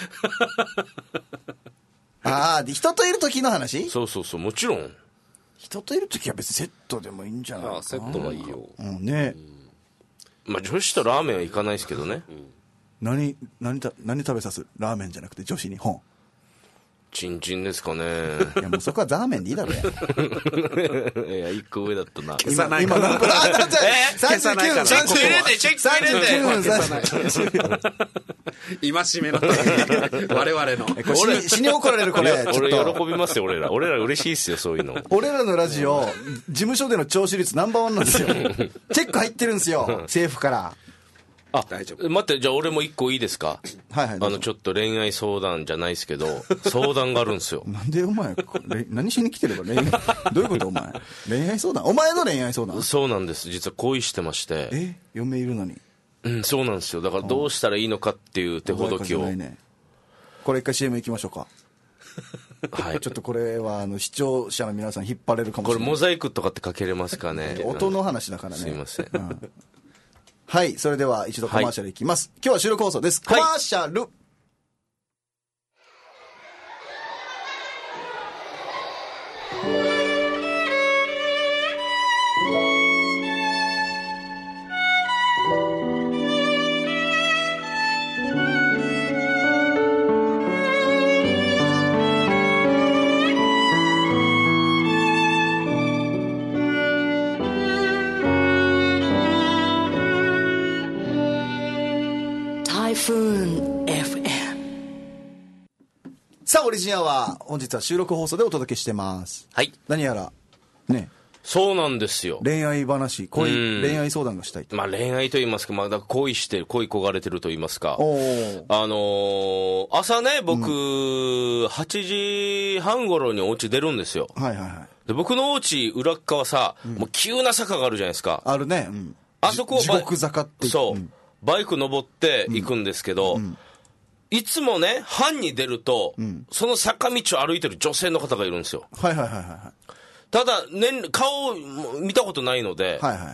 ああ人といる時の話。 そうそうそうもちろん人といる時は別にセットでもいいんじゃないかな。 あセットはいいよ、 うんね、 うん、まあ女子とラーメンは行かないですけどね、うん、 何何た何食べさすラーメンじゃなくて女子に本チンチンですかね。 いやもうそこはザーメンでいいだろうや。 いや一個上だったな。 消さないか今ら。 今何分？え消さないから。 チェック入れてチェック入れて。 消さない。 今しめの我々の。 俺死に怒られるこれ。 俺喜びますよ俺ら。俺ら嬉しいっすよそういうの。 俺らのラジオ事務所での聴取率ナンバーワンなんですよ。チェック入ってるんですよ政府から。 あ大丈夫。待ってじゃあ俺も一個いいですか。 はいはい。 あのちょっと恋愛相談じゃないですけど相談があるんですよ。 なんでお前何しに来てるの恋愛どういうことお前恋愛相談お前の恋愛相談。 そうなんです実は恋してまして。 え嫁いるのに。 うんそうなんですよ。だからどうしたらいいのかっていう手ほどきを、 ね、これ一回 シーエム 行きましょうか。はいちょっとこれはあの視聴者の皆さん引っ張れるかもしれない。 これモザイクとかってかけれますかね。 音の話だからね。 すいません、 うんはい、それでは一度コマーシャルいきます。はい、今日は収録放送です。コマーシャル。はいさあオリジンアは本日は収録放送でお届けしてます。 はい何やらねそうなんですよ。 恋愛話恋恋愛相談がしたいと。 まあ恋愛と言いますか、まあ、だから恋してる恋焦がれてると言いますか。あのー、朝ね僕、うん、はちじはん頃にお家出るんですよ。 はいはいはい。 で僕のお家裏側さ、うん、もう急な坂があるじゃないですか。 あるね、うん、 あそこを地獄坂ってそう、うん、バイク登って行くんですけど、うんうんいつもね、班に出ると、うん、その坂道を歩いてる女性の方がいるんですよ。 はいはいはいはい。 ただ、ね、顔を見たことないので、 はいはい、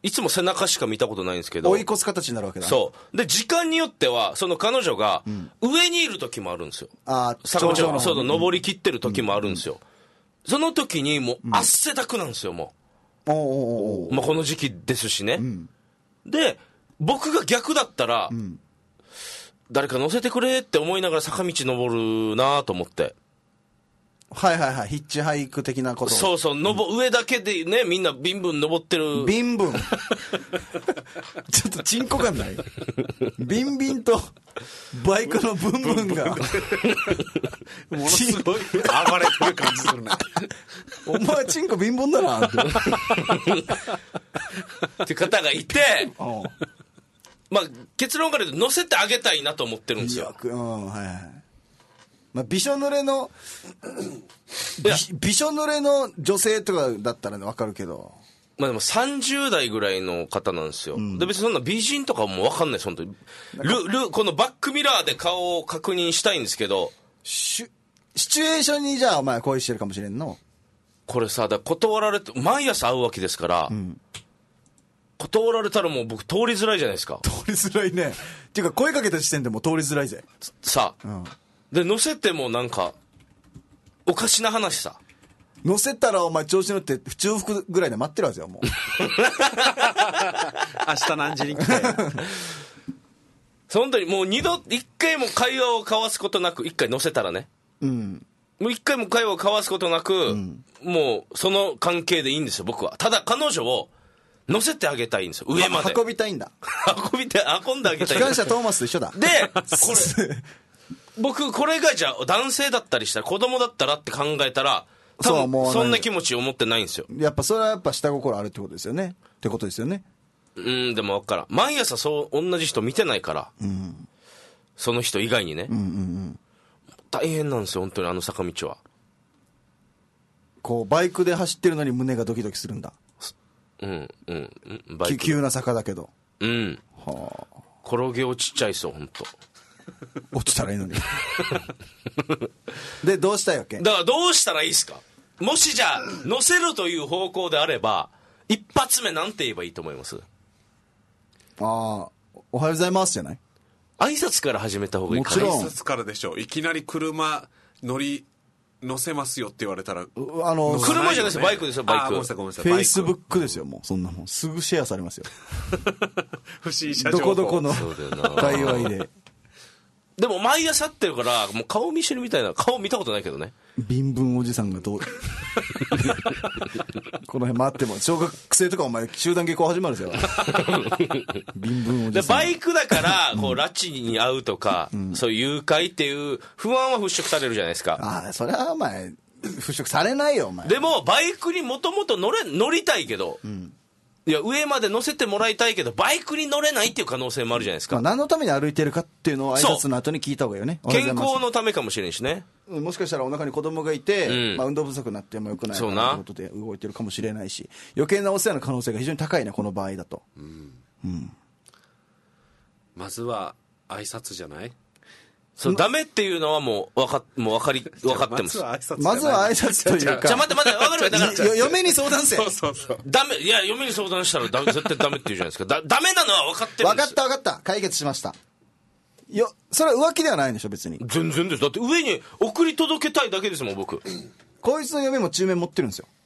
いつも背中しか見たことないんですけど。 追い越す形になるわけだ。 そう。で、時間によっては、その彼女が、上にいる時もあるんですよ。 うん、ああ、 坂道を、そう、登り切ってる時もあるんですよ。うん、その時に、もう、汗だくなんですよ、もう。 おーおーおーまあ、この時期ですしね。うん、で、僕が逆だったら、うん誰か乗せてくれって思いながら坂道登るなと思って。 はいはいはい。ヒッチハイク的なこと。 そうそう。のぼ、うん、上だけでね、みんなビンブン登ってる。 ビンブンちょっとチンコ感ないビンビンとバイクのブンブンが。ものすごい暴れてる感じするね。 お前チンコビンボンだなって。 って方がいて、まあ、結論から言うと乗せてあげたいなと思ってるんですよ。 うん、はいはい。まあ、びしょ濡れのび、びしょ濡れの女性とかだったらね、わかるけど。 まあでもさんじゅう代ぐらいの方なんですよ。うん、で、別にそんな美人とかもわかんないです、本当に。ル、ル、このバックミラーで顔を確認したいんですけど。 シシチュエーションにじゃあお前恋してるかもしれんの。 これさ、だ断られて、毎朝会うわけですから、うん断られたらもう僕通りづらいじゃないですか。 通りづらいね。っていうか声かけた時点でもう通りづらいぜ。 さあ、うん、で乗せてもなんかおかしな話さ。 乗せたらお前調子乗って中腹ぐらいで待ってるはずよもう。 明日何時に来て。 その時もう二度一回も会話を交わすことなく一回乗せたらね。 うん。 もう一回も会話を交わすことなく、うん、もうその関係でいいんですよ僕は。ただ彼女を乗せてあげたいんですよ上まで。 運びたいんだ。 運びて運んであげたい。 機関車トーマスと一緒だ。 でこれ僕これがじゃあ男性だったりしたら子供だったらって考えたら多分そんな気持ちを持ってないんですよ。 やっぱそれはやっぱ下心あるってことですよね。ってことですよね。 うんでも分からん。毎朝そう同じ人見てないから、うん、その人以外にね、うんうんうん、大変なんですよ本当にあの坂道は。 こうバイクで走ってるのに胸がドキドキするんだ。 うんうんバイク急な坂だけど。 うんはあ転げ落ちちゃいそう本当。 落ちたらいいのに。でどうしたいわけ？ だからどうしたらいいですか？もしじゃあ乗せるという方向であれば一発目なんて言えばいいと思います？ ああおはようございますじゃない？ 挨拶から始めた方がいいか。 もちろん挨拶からでしょ。いきなり車乗り乗せますよって言われたらあの車じゃないですよバイクですよバイク。 フェイスブックですよもうそんなもんすぐシェアされますよ。 不審者情報どこどこの界隈で。 でも毎朝会ってるからもう顔見知りみたいな。顔見たことないけどね。 ビンブンおじさんがどうこの辺回っても小学生とかお前集団下校始まるんですよ。ビンブンおじさん。 バイクだからこう拉致に遭うとか、うん、そういう誘拐っていう不安は払拭されるじゃないですか。 ああそれはお前払拭されないよお前。 でもバイクにもともと乗れ乗りたいけど、うん、いや上まで乗せてもらいたいけどバイクに乗れないっていう可能性もあるじゃないですか。 まあ、何のために歩いてるかっていうのを挨拶の後に聞いた方がいいよね。 健康のためかもしれんしね。 もしかしたらお腹に子供がいて、うんまあ、運動不足になってもよくないかなということで動いてるかもしれないし余計なお世話の可能性が非常に高いねこの場合だと、うんうん、 まずは挨拶じゃない？ そうダメっていうのはもう分かもう分かり分かってます。 まずは挨拶というか。 じゃあ待って待って分かるわだから嫁に相談せ。 そうそうそう。 ダメいや嫁に相談したらだ絶対ダメって言うじゃないですか。だダメなのは分かってるんですよ。 分かった分かった解決しました。よそれは浮気ではないんでしょ別に。 全然です。だって上に送り届けたいだけですもん僕。 こいつの嫁も中免持ってるんですよ。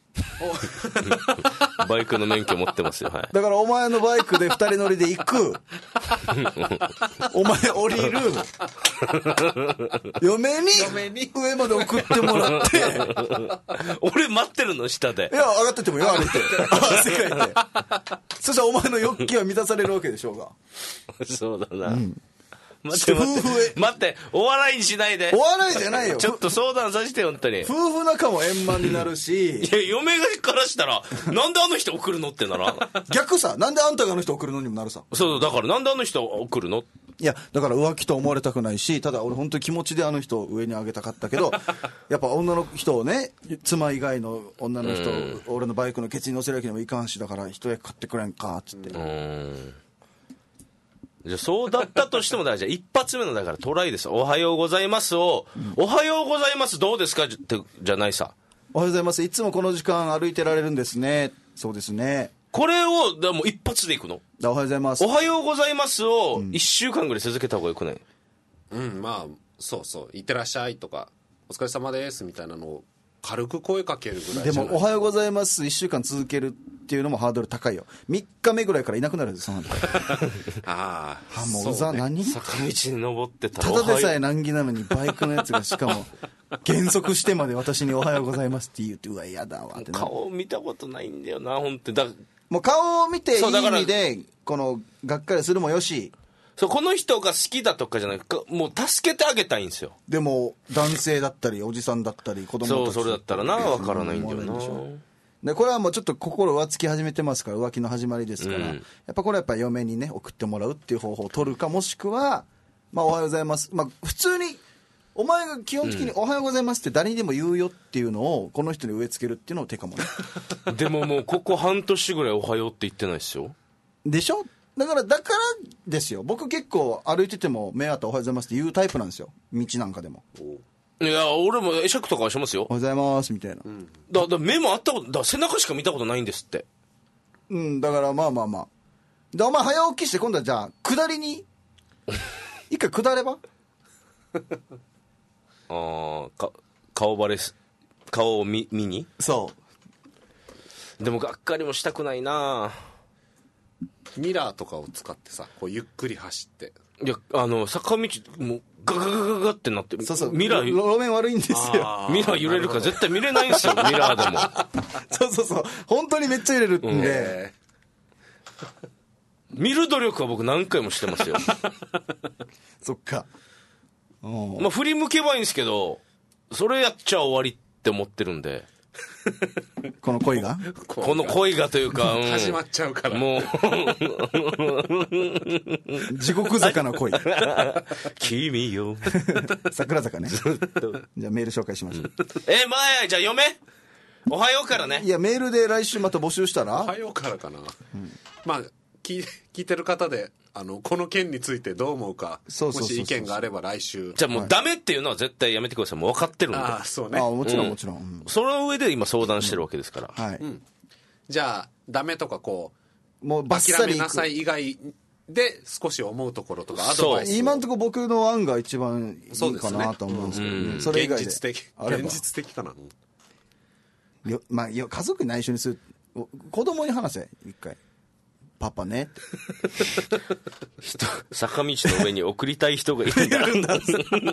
バイクの免許持ってますよ、はい、 だからお前のバイクで二人乗りで行くお前降りる嫁に上まで送ってもらって俺待ってるの下で。 いや上がってってもよ歩いて世界でそしたらお前の欲求は満たされるわけでしょうが。 そうだな、うん待って待って待ってお笑いにしないで。 お笑いじゃないよ。 ちょっと相談させてよ本当に。 夫婦仲も円満になるしいや嫁からしたらなんであの人送るのってなら逆さなんであんたがあの人送るのにもなるさ。 そうだからなんであの人送るの。 いやだから浮気と思われたくないし、ただ俺本当に気持ちであの人を上に上げたかったけどやっぱ女の人をね妻以外の女の人を俺のバイクのケツに乗せるわけにもいかんし、だから一役買ってくれんかっつって。うーんじゃあそうだったとしてもだからじゃあ一発目のだからトライです。おはようございますを、うん、おはようございますどうですかってじゃないさ。おはようございますいつもこの時間歩いてられるんですね。そうですね。これをでも一発でいくの。おはようございますおはようございますをいっしゅうかんぐらい続けた方がよくない？ うん、うん、まあそうそういってらっしゃいとかお疲れ様ですみたいなのを軽く声かけるぐらいじゃない。 でもおはようございますいっしゅうかん続けるっていうのもハードル高いよ。みっかめぐらいからいなくなるんです。 ああもううざ、ね、何坂道に登ってたらただでさえ難儀なのにバイクのやつがしかも減速してまで私におはようございますって言うってうわ嫌だわってな。 顔見たことないんだよな本当に。だもう顔を見ていい意味でこのがっかりするもよし、 そうこの人が好きだとかじゃなくもう助けてあげたいんですよ。 でも男性だったりおじさんだったり子供だったりそうそれだったらな分からないんだよな。 でこれはもうちょっと心浮つき始めてますから浮気の始まりですから、うん、やっぱこれはやっぱ嫁にね送ってもらうっていう方法を取るかもしくは、まあ、おはようございます、まあ、普通にお前が基本的におはようございますって誰にでも言うよっていうのをこの人に植え付けるっていうのを手かもねでももうここ半年ぐらいおはようって言ってないですよ。 でしょ。だからだからですよ。僕結構歩いてても目当ておはようございますって言うタイプなんですよ道なんかでも。 いや俺も会釈とかはしますよ。 おはようございますみたいな、うん、 だだ目もあったことだ背中しか見たことないんですって。 うんだからまあまあまあでお前早起きして今度はじゃあ下りに一回下ればあか顔バレす顔を 見, 見にそうでもがっかりもしたくないな。 ミラーとかを使ってさこうゆっくり走っていや、あの、坂道、もう、ガガガガガってなって、 そうそう、 ミラー、 路面悪いんですよ。 ミラー揺れるから絶対見れないんですよ、ミラーでも。 そうそうそう、本当にめっちゃ揺れるんで。 うん、見る努力は僕何回もしてますよ。 そっか。 まあ、振り向けばいいんですけど、それやっちゃ終わりって思ってるんで。 この恋がこの恋がというか、うん、 始まっちゃうから。 もう。 地獄坂の恋。 君よ。 桜坂ね。じゃあメール紹介しましょう。 え、前、じゃあ読めおはようからね。 いや、メールで来週また募集したらおはようからかな。うん、まあ聞、聞いてる方で、あのこの件についてどう思うか、もし意見があれば来週。 じゃあもうダメっていうのは絶対やめてください。もう分かってるんで。 ああ、そうね。 ああ、もちろんもちろん、うん、 その上で今相談してるわけですから、 うん、はい、 うん、じゃあダメとかこうもうバッサリ諦めなさい以外で少し思うところとかアドバイス。 今のところ僕の案が一番いいかなと思うんですけど、ね、うん、 それ以外で現実的現実的かな。 よ、まあ、よ家族に内緒にする。子供に話せ一回。パパねって人坂道の上に送りたい人がいるんだ。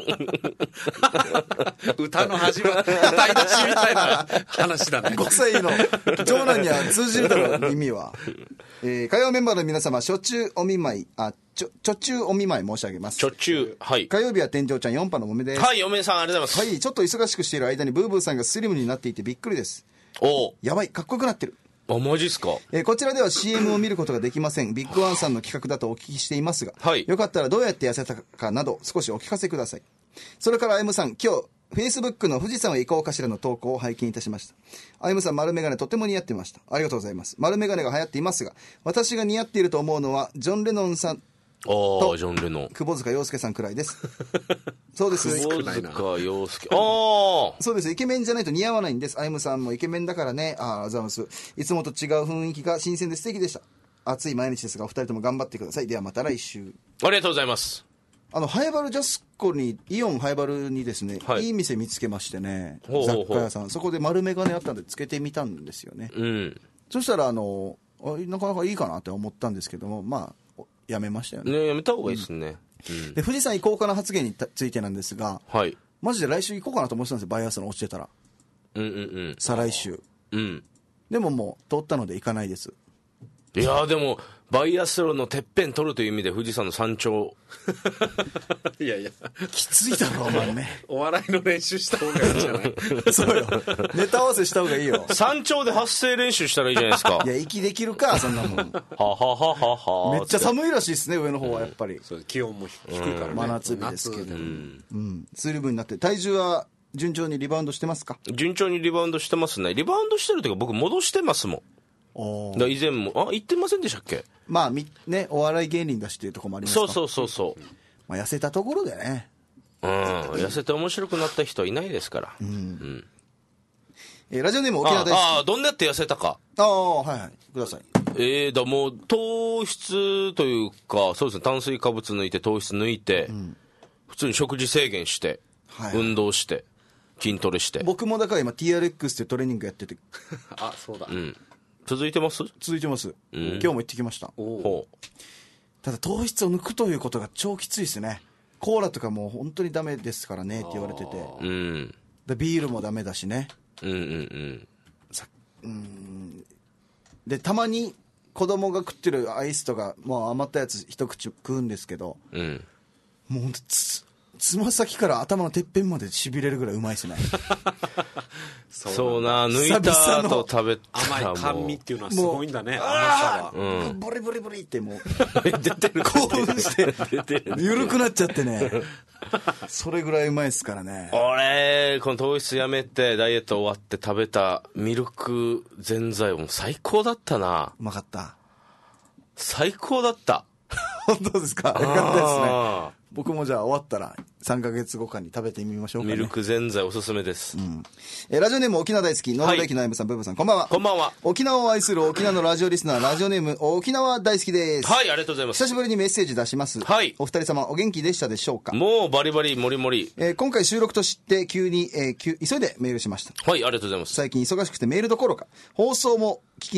歌の始まり歌い出しみたいな話だね。 ごさいの長男には通じるだろう意味は。えー、火曜メンバーの皆様、初中お見舞い、あ、ちょ、ちょ中お見舞い申し上げます。 初中、はい。 火曜日は天井ちゃんよんぱのもめです。 はい、嫁さんありがとうございます。 はい、ちょっと忙しくしている間にブーブーさんがスリムになっていてびっくりです。 おやばい、かっこよくなってる。 あ、マジっすか。 えー、こちらでは シーエム を見ることができません。ビッグワンさんの企画だとお聞きしていますが、 はい、 よかったらどうやって痩せたかなど少しお聞かせください。それから M さん、今日 Facebook の富士山へ行こうかしらの投稿を拝見いたしました。あゆむさん、丸メガネとても似合ってました。ありがとうございます。丸メガネが流行っていますが、私が似合っていると思うのはジョン・レノンさんとジョンレノン窪塚洋介さんくらいです。そうです。 窪塚洋介、ああ、 そうです。イケメンじゃないと似合わないんです。あゆむさんもイケメンだからね。ああ、ざます。いつもと違う雰囲気が新鮮で素敵でした。暑い毎日ですがお二人とも頑張ってください。ではまた来週。 ありがとうございます。 あのハイバルジャスコにイオンハイバルにですね、はい、いい店見つけましてね、 ほうほうほう、 雑貨屋さん、そこで丸メガネあったんでつけてみたんですよね、 うん、 そしたらあのあなかなかいいかなって思ったんですけども、まあやめましたよね。 ね、やめた方がいいですね、 うんうん、で富士山行こうかな発言についてなんですが、 はい、 マジで来週行こうかなと思ってたんですよ。バイアスの落ちてたら、 うんうんうん、 再来週、 うん、 でももう通ったので行かないです。 いやでもバイアスロンのてっぺん取るという意味で富士山の山頂いやいやきついだろお前ね。 お笑いの練習した方がいいんじゃない？ そうよ、ネタ合わせした方がいいよ。 山頂で発声練習したらいいじゃないですか。 いや息できるかそんなもん。はははははめっちゃ寒いらしいですね上の方はやっぱり、 うん、そう気温も低いからね、 真夏日ですけど、 うんうん、水分になって体重は順調にリバウンドしてますか？ 順調にリバウンドしてますね。リバウンドしてるというか僕戻してますもん。だ以前もあ言ってませんでしたっけ？ まあみねお笑い芸人だしっていうところもありますか。 そうそうそうそう、 まあ、痩せたところでね、 うん、痩せて面白くなった人はいないですから、 うんうん、 えー、ラジオネーム沖縄大好き。 ああどんなやって痩せたか。 ああはいはいください。 えー、だもう糖質というかそうですね、炭水化物抜いて糖質抜いて、うん、普通に食事制限して、はいはい、運動して筋トレして。僕もだから今 ティーアールエックス ってトレーニングやっててあそうだ、 うん、続いてます？ 続いてます、うん、今日も行ってきました。 おただ糖質を抜くということが超きついですね。コーラとかもう本当にダメですからねって言われてて、 うん、 でビールもダメだしね、 うんうんうんさうんでたまに子供が食ってるアイスとかもう余ったやつ一口食うんですけど、 うん、 もうほんとつつま先から頭のてっぺんまでしびれるぐらいうまいですね。 そうな、抜いた後食べたら甘い甘味っていうのはすごいんだね。甘さが、うん、ボリボリボリってもう出てる興奮して出てる緩くなっちゃってね。それぐらいうまいですからね。 俺この糖質やめてダイエット終わって食べたミルクぜんざいも最高だったな。 うまかった。 最高だった。 本当ですか。よかったですね。僕もじゃあ終わったらさんかげつごかに食べてみましょうかね。 ミルクぜんざいおすすめです、 うん、えラジオネーム沖縄大好き野良駅のあゆむさん、ブーブーさんこんばんは。 こんばんは。 沖縄を愛する沖縄のラジオリスナーラジオネーム沖縄大好きです。 はい、ありがとうございます。 久しぶりにメッセージ出します。 はい、 お二人様お元気でしたでしょうか。 もうバリバリモリモリ、 えー、今回収録と知って急に、えー、急急いでメールしました。 はい、ありがとうございます。 最近忙しくてメールどころか放送も聞きに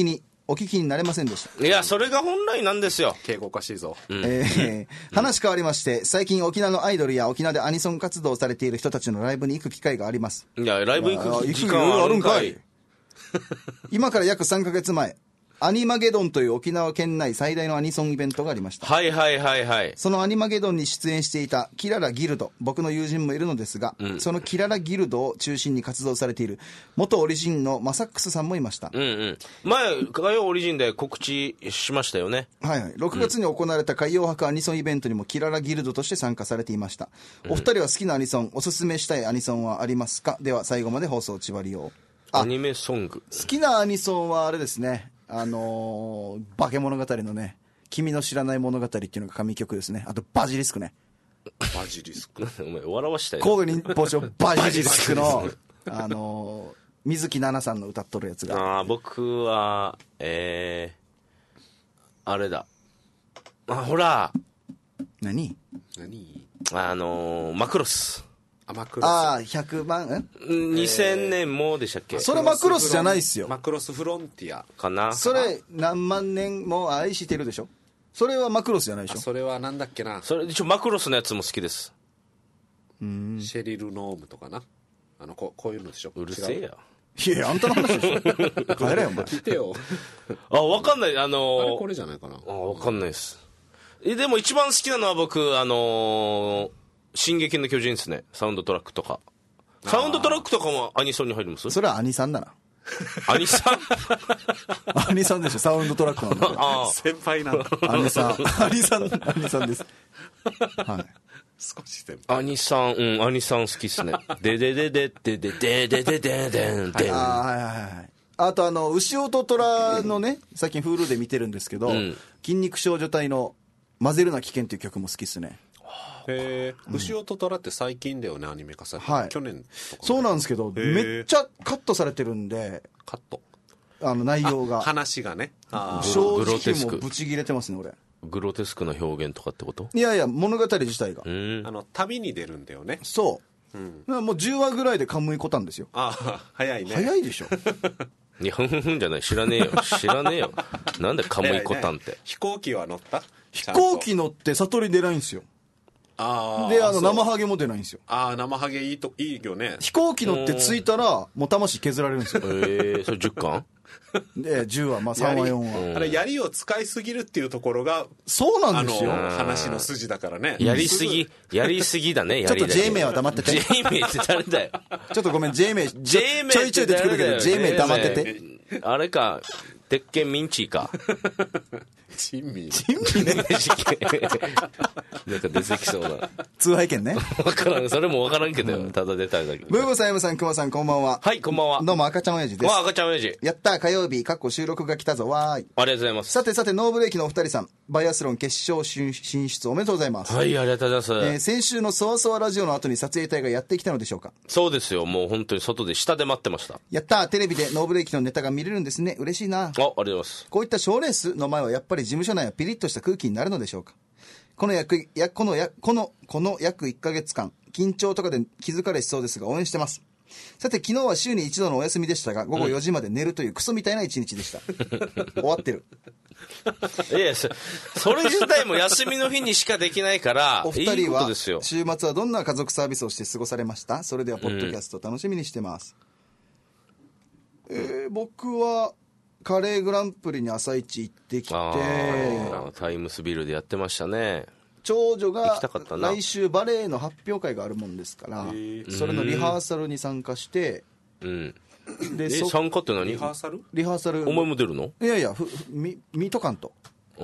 お聞きになれませんでした。 いや、それが本来なんですよ。 敬語おかしいぞ。 うん、えー、話変わりまして、最近沖縄のアイドルや沖縄でアニソン活動されている人たちのライブに行く機会があります。 いや、ライブ行く時間あるんかい。 今から約さんかげつまえ、アニマゲドンという沖縄県内最大のアニソンイベントがありました。 はいはいはいはい。 そのアニマゲドンに出演していたキララギルド、僕の友人もいるのですが、うん、そのキララギルドを中心に活動されている元オリジンのマサックスさんもいました。 うんうん、前火曜オリジンで告知しましたよね。 はいはい。ろくがつに行われた海洋博アニソンイベントにもキララギルドとして参加されていました。お二人は好きなアニソン、おすすめしたいアニソンはありますか？では最後まで放送ちばりを。 アニメソング、 好きなアニソンはあれですね、あのー、化け物語のね、君の知らない物語っていうのが神曲ですね。あとバジリスクね。 バジリスクお前笑わしたよ。 神戸忍法帳バジリスクのあのー、水木奈々さんの歌っとるやつが。 あ、僕はえー、あれだ、あ、ほら何何あのー、マクロス。 あ、マクロス。 ああ、ひゃくまんにせんねんもでしたっけ？ それマクロスじゃないっすよ。 マクロスフロンティアかな。 それ何万年も愛してるでしょ。それはマクロスじゃないでしょ。 それはなんだっけな。 それ一応マクロスのやつも好きです。 うん、 シェリル・ノームとかな、あの こ, こういうのでしょ。 うるせえや。 いやいや、あんたの話でしょ。帰れよお前。 聞いてよ。 あ、わかんない。あのー、 あれこれじゃないかな。 あ、わかんないです。え、でも一番好きなのは僕、あのー、進撃の巨人ですね。サウンドトラックとか。サウンドトラックとかもアニソンに入ります？ それはアニさんだな。 アニさんアニさんでしょ、サウンドトラックなんだ。 あ、先輩なんだ。 アニさん、アニさん、アニさんです。はい。 少し先輩。 アニさん、うん、アニさん好きっすね。でででででででででででで。 ああ、はいはいはい。あとあの、牛音虎のね、最近 Hulu で見てるんですけど、うん、筋肉少女隊の混ぜるな危険っていう曲も好きっすね。 へえ、牛音虎って最近だよね、アニメ化されて、はい、去年とか。 そうなんですけど、めっちゃカットされてるんで、 カットあの内容が、 話がね、 あ、正直もうブチギレてますね俺。 グロテスクな表現とかってこと？ いやいや、物語自体が、 あの旅に出るんだよね。 そう、うん、もうじゅうわぐらいでカムイコタンですよ。 ああ、早いね。 早いでしょ。 いや、ふんふんふんじゃない、知らねえよ、知らねえよ。なんでカムイコタンって。ね、 飛行機は乗った？ 飛行機乗って悟り出ないんですよ。 あで、あの生ハゲも出ないんですよ。 ああ、生ハゲいいといいよね。 飛行機乗って着いたらもう魂削られるんですよ。 ええー、それじゅっかんでじゅうわ、まあさんわよんわ、 あれ槍を使いすぎるっていうところがそうなんですよ、 あの話の筋だからね。 やりすぎやりすぎだね。 ちょっと J 名は黙ってて。 J 名って誰だよ。 ちょっとごめん、 J 名 J 名ちょいちょい出てくるけど J 名黙ってて。 あれか、鉄拳ミンチーか。 珍味珍味ね。 なんか出てきそうな通販券ね。 分からん、それも分からんけどよ、うん、ただ出たいだけ。 ブーゴさん、ヤムさん、クマさん、こんばんは。 はい、こんばんは。 どうも、赤ちゃん親父です。 わ、赤ちゃん親父。 やったー、火曜日、かっこ収録が来たぞ、わーい。 ありがとうございます。 さてさて、ノーブレーキのお二人さん、バイアスロン決勝進出おめでとうございます。 はい、ありがとうございます。 えー、先週のそわそわラジオの後に撮影隊がやってきたのでしょうか。 そうですよ、もう本当に外で下で待ってました。 やったー、テレビでノーブレーキのネタが見れるんですね。嬉しいな。あ、 ありがとうございます。 こういった賞レースの前はやっぱり事務所内はピリッとした空気になるのでしょうか。この約、や、このや、この、この約いっかげつかん、緊張とかで気づかれしそうですが応援してます。さて、昨日は週に一度のお休みでしたが、午後よじまで寝るというクソみたいな一日でした。終わってる。 いや、それ自体も休みの日にしかできないから、 お二人は、 いい週末はどんな家族サービスをして過ごされました？それでは、ポッドキャスト楽しみにしてます。うん、えー、僕は、カレーグランプリに朝一行ってきて、 タイムスビルでやってましたね。 長女が来週バレエの発表会があるもんですから、それのリハーサルに参加して、 うん、で参加って何？ リハーサル？ リハーサル。 お前も出るの？ いやいや、ふみ見とかんと。 うん。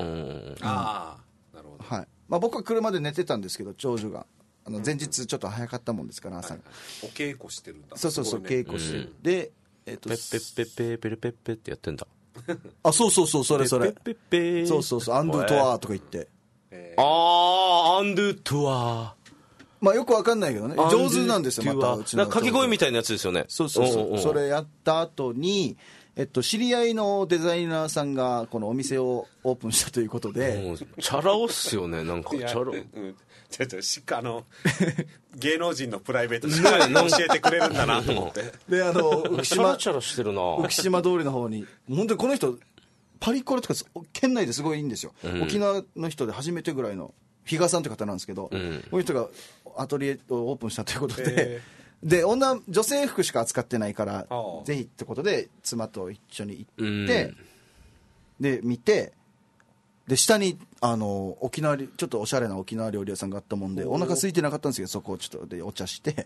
ああ、なるほど。 はい。まあ僕は車で寝てたんですけど、長女があの前日ちょっと早かったもんですから朝。 はいはい、お稽古してるんだ。 そうそうそう、ね、稽古してる。うん、で、 えっとペッペッペッペッペルペッペってやってんだ。 あ、そうそうそう、それそれ。 ペッペッペッペそうそうそう、アンドゥトワーとか言って。 あー、アンドゥトワー。 まあよくわかんないけどね、上手なんですよ、またうちの。 掛け声みたいなやつですよね。 そうそうそう。それやった後に、えっと、知り合いのデザイナーさんがこのお店をオープンしたということで、 チャラ男っすよね、なんかチャラ。うん、 ちょっとしかあの芸能人のプライベートしっかり教えてくれるんだなと思って。 で、あの浮島チャラチャラしてるな。 浮島通りの方に、本当にこの人パリコレとか県内ですごいいいんですよ、 うん、 沖縄の人で初めてぐらいの比嘉さんという方なんですけど、うん、こういう人がアトリエをオープンしたということで、で女女性服しか扱ってないからぜひってことで妻と一緒に行って、うん、で見て、で下にあの沖縄ちょっとおしゃれな沖縄料理屋さんがあったもんでお腹空いてなかったんですけど、そこをちょっとでお茶して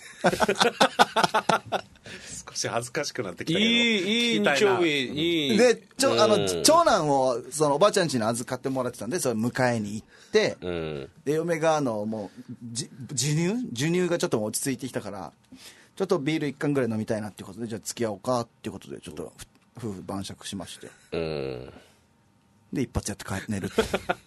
少し恥ずかしくなってきたけど、 いいいい日曜日いいでちょあの長男をそのおばあちゃん家に預かってもらってたんで、それ迎えに行って、うん、で嫁があのもうじ授乳授乳がちょっと落ち着いてきたからちょっとビールいっ缶ぐらい飲みたいなっていうことで、じゃあ付き合おうかっていうことでちょっと夫婦晩酌しまして、うん、で一発やって帰寝るって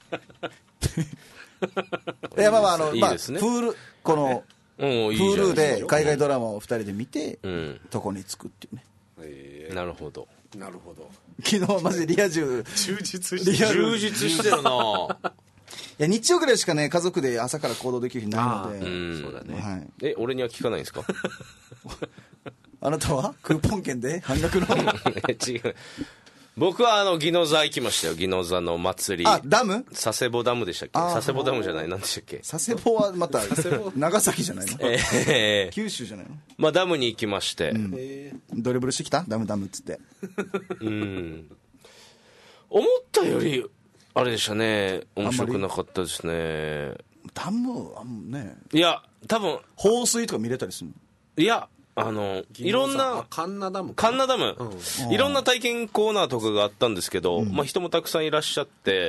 いやまあまああの、いいですね、まあ、プールこのプールで海外ドラマをふたりで見て、うん、とこに着くっていうね、 えー、なるほどなるほど。 昨日マジでリア充充実して充実してるないや日曜ぐらいしかね家族で朝から行動できる日ないので、うん、 そうだね、はい、え俺には聞かないんですかあなたはクーポン券で半額の違う、僕はあの宜野座行きましたよ。宜野座の祭り。 あ、ダム佐世保ダムでしたっけ。佐世保ダムじゃない、何でしたっけ。 佐世保はまた長崎じゃないの、えー、九州じゃないの。 まあダムに行きまして、うん、 ドリブルしてきたダムダムっつってうん思ったよりあれでしたね、面白くなかったですね。 ダムあんね、 いや多分放水とか見れたりするの。 いやあのいろんな神奈ダム神奈ダム、うん、いろんな体験コーナーとかがあったんですけど、うん、まあ、人もたくさんいらっしゃって、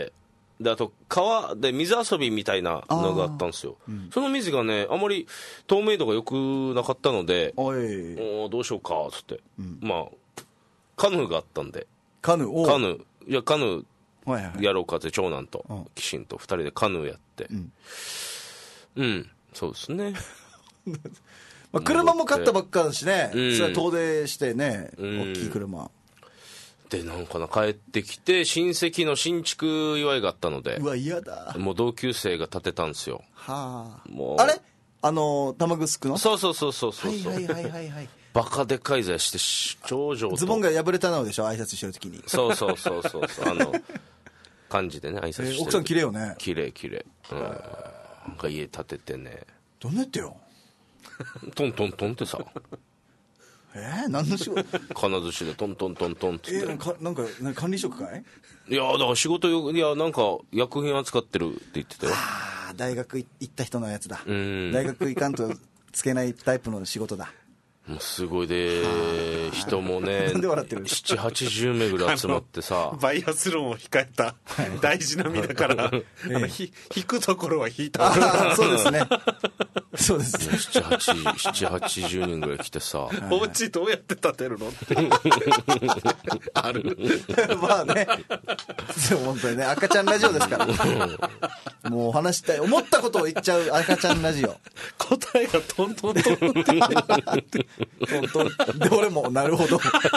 であと川で水遊びみたいなのがあったんですよ、うん、その水がねあまり透明度が良くなかったので、おいおどうしようかっつって、うん、まあカヌーがあったんでカヌーカヌーいやカヌーやろうかって長男と鬼神とふたりでカヌーやって、うん、うん、そうですねまあ、車も買ったばっかだしね、うん、それは遠出してね、うん、大きい車でなんかな帰ってきて親戚の新築祝いがあったので、 うわ嫌だ、 もう同級生が建てたんですよ。 はあ、もうあれあの玉城のそうそうそうそうそう、 はいはいはいはいはいバカでかいぜして長女とズボンが破れたのでしょ挨拶してる時に。 そうそうそうそうそうあの感じでね挨拶してる、えー、 奥さん綺麗よね。 綺麗綺麗、うん、なんか家建ててね。 どんなやってよトントントンってさえー、何の仕事金寿司でトントントントンって言って、 えー、かなんかなんか管理職かい。 いやだから仕事よ、いやなんか薬品扱ってるって言ってたよ。 ああ大学行った人のやつだ。うん大学行かんとつけないタイプの仕事だ。 もうすごいで人もねなんで笑ってるななはちじゅうめいぐらい集まってさバイアスロンを控えた大事な身だから、ええ、あのひ引くところは引いた。 あそうですねそうですねななはちじゅうにんぐらい来てさお家どうやって建てるのってあるまあね本当にね赤ちゃんラジオですからもう話したい思ったことを言っちゃう赤ちゃんラジオ。 答えがトントントンってトントンで俺もなるほど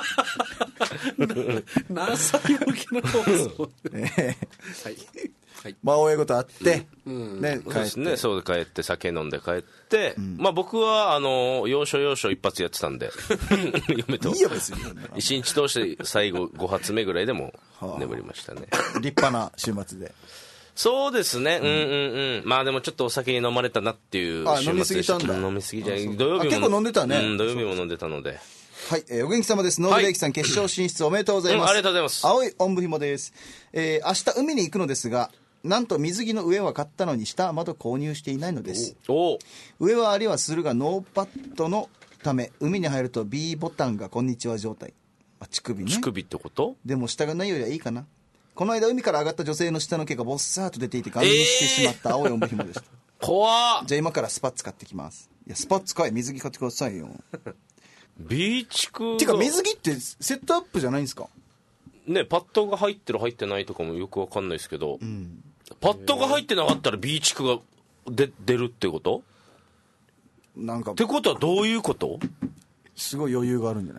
何歳向きの放送ねはいまあ親ことあって、 うんね、帰ってね、そう帰って酒飲んで帰って、うん、まあ僕はあの要所要所一発やってたんで嫁といいよ別に一日通して最後ご発目ぐらいでも眠りましたね。 立派な週末で。 そうですね、うん、うんうんうんまあでもちょっとお酒に飲まれたなっていう週末でした。 飲みすぎたんだ。 飲みすぎじゃない土曜日も結構飲んでたね、 うん、土曜日も飲んでたので。 はい、えー、お元気様です。ノーベルエキさん、はい、決勝進出おめでとうございます、うん、 ありがとうございます。 青いおんぶひもです、えー、明日海に行くのですがなんと水着の上は買ったのに下はまだ購入していないのです。 お上はありはするがノーパッドのため海に入ると B ボタンがこんにちは状態。あ乳首ね。 乳首ってこと？ でも下がないよりはいいかな。この間海から上がった女性の下の毛がボッサーと出ていてガン見してしまった青いおんぶひもでした、 えー、怖っ。 じゃあ今からスパッツ買ってきます。いやスパッツ買い水着買ってくださいよビーチクてか水着ってセットアップじゃないんですかね。パッドが入ってる入ってないとかもよくわかんないですけど、うん、パッドが入ってなかったらビーチクがで出るってことなんかってことはどういうこと？ すごい余裕があるんじゃない？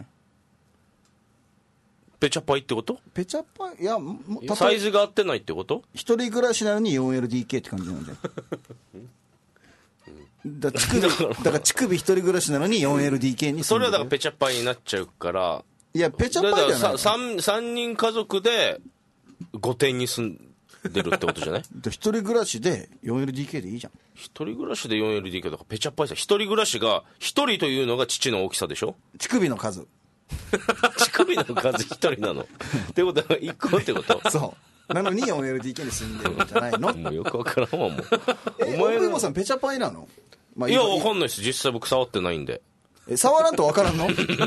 ペチャパイってこと？ ペチャパイいやサイズが合ってないってこと？一人暮らしなのに よんエルディーケー って感じなんじゃないだから乳首だから乳首一人暮らしなのに よんエルディーケー にそれはだからペチャパイになっちゃうからいやペチャパイじゃないの。 3, 3人家族でごてんに住んでるってことじゃない一人暮らしで よんエルディーケー でいいじゃん。 一人暮らしで よんエルディーケー とかペチャパイさん、一人暮らしが一人というのが父の大きさでしょ。 乳首の数乳首の数一人なのってことはいっこってことそうなのに よんエルディーケー に住んでるんじゃないのもうよくわからんわもうえ、お前のさんペチャパイなの、まあ、 いやわかんないです、実際僕触ってないんで。 え触らんとわからんの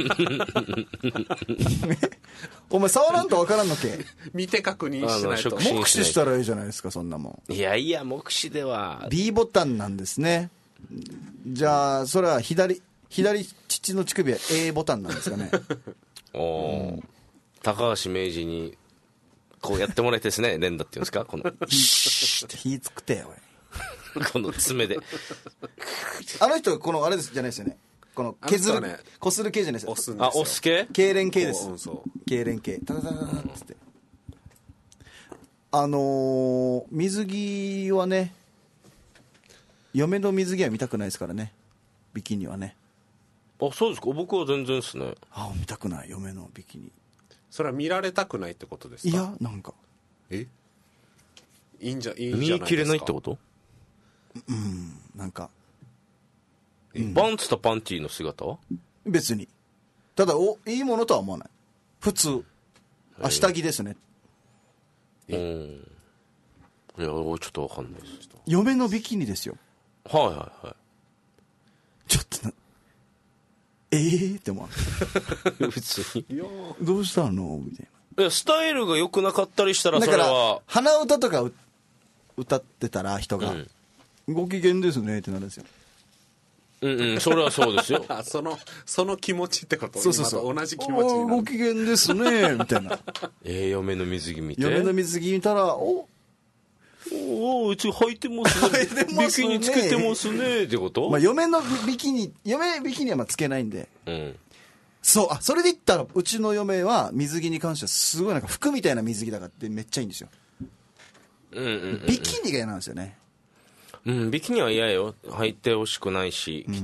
お前触らんとわからんのけ。 見て確認しないと。 目視したらいいじゃないですか、そんなもん。いやいや目視では B ボタンなんですね。じゃあそれは左左父の乳首は A ボタンなんですかね。 お、うん、高橋名人にこうやってもらえてですね、連打っていうんですか、このシーって火つくておいこの爪であの人このあれですじゃないですよね、この削る、ね、こする系じゃないですよ。 あ、押す系？ 痙攣系です。痙攣系。タタタタタって。あのー、水着はね、嫁の水着は見たくないですからね、ビキニはね。 あ、そうですか。僕は全然ですね。 あ、見たくない、嫁のビキニ。 それは見られたくないってことですか？ いや、なんかえいいんじゃいいんじゃないですか。 見切れないってこと？ うん、なんかパンツとパンティーの姿は別に、ただおいいものとは思わない。普通、あ、下着ですね。 うん、いやちょっとわかんないです。 嫁のビキニですよ。 はいはいはい。 ちょっとなえーって思う別にどうしたのみたいな。いやスタイルが良くなかったりしたら、 それはだから鼻歌とか歌ってたら人が、うん、ご機嫌ですねってなるんですよ。 うんうん、それはそうですよ。 そのその気持ちってこと。 そうそうそう、 今と同じ気持ちになる。 ご機嫌ですねみたいな。 えー、嫁の水着見て。 嫁の水着見たら、おおお、うち履いてますね。履いてますね。ビキニつけてますねってこと？ まあ嫁のビキニ、嫁ビキニはまあつけないんで。うん。そう、あ、それで言ったらうちの嫁は水着に関してはすごいなんか服みたいな水着だからってめっちゃいいんですよ。 うんうんうんうん、 ビキニが嫌なんですよね。 うん、ビキニは嫌よ。履いてほしくないし、うん、うん、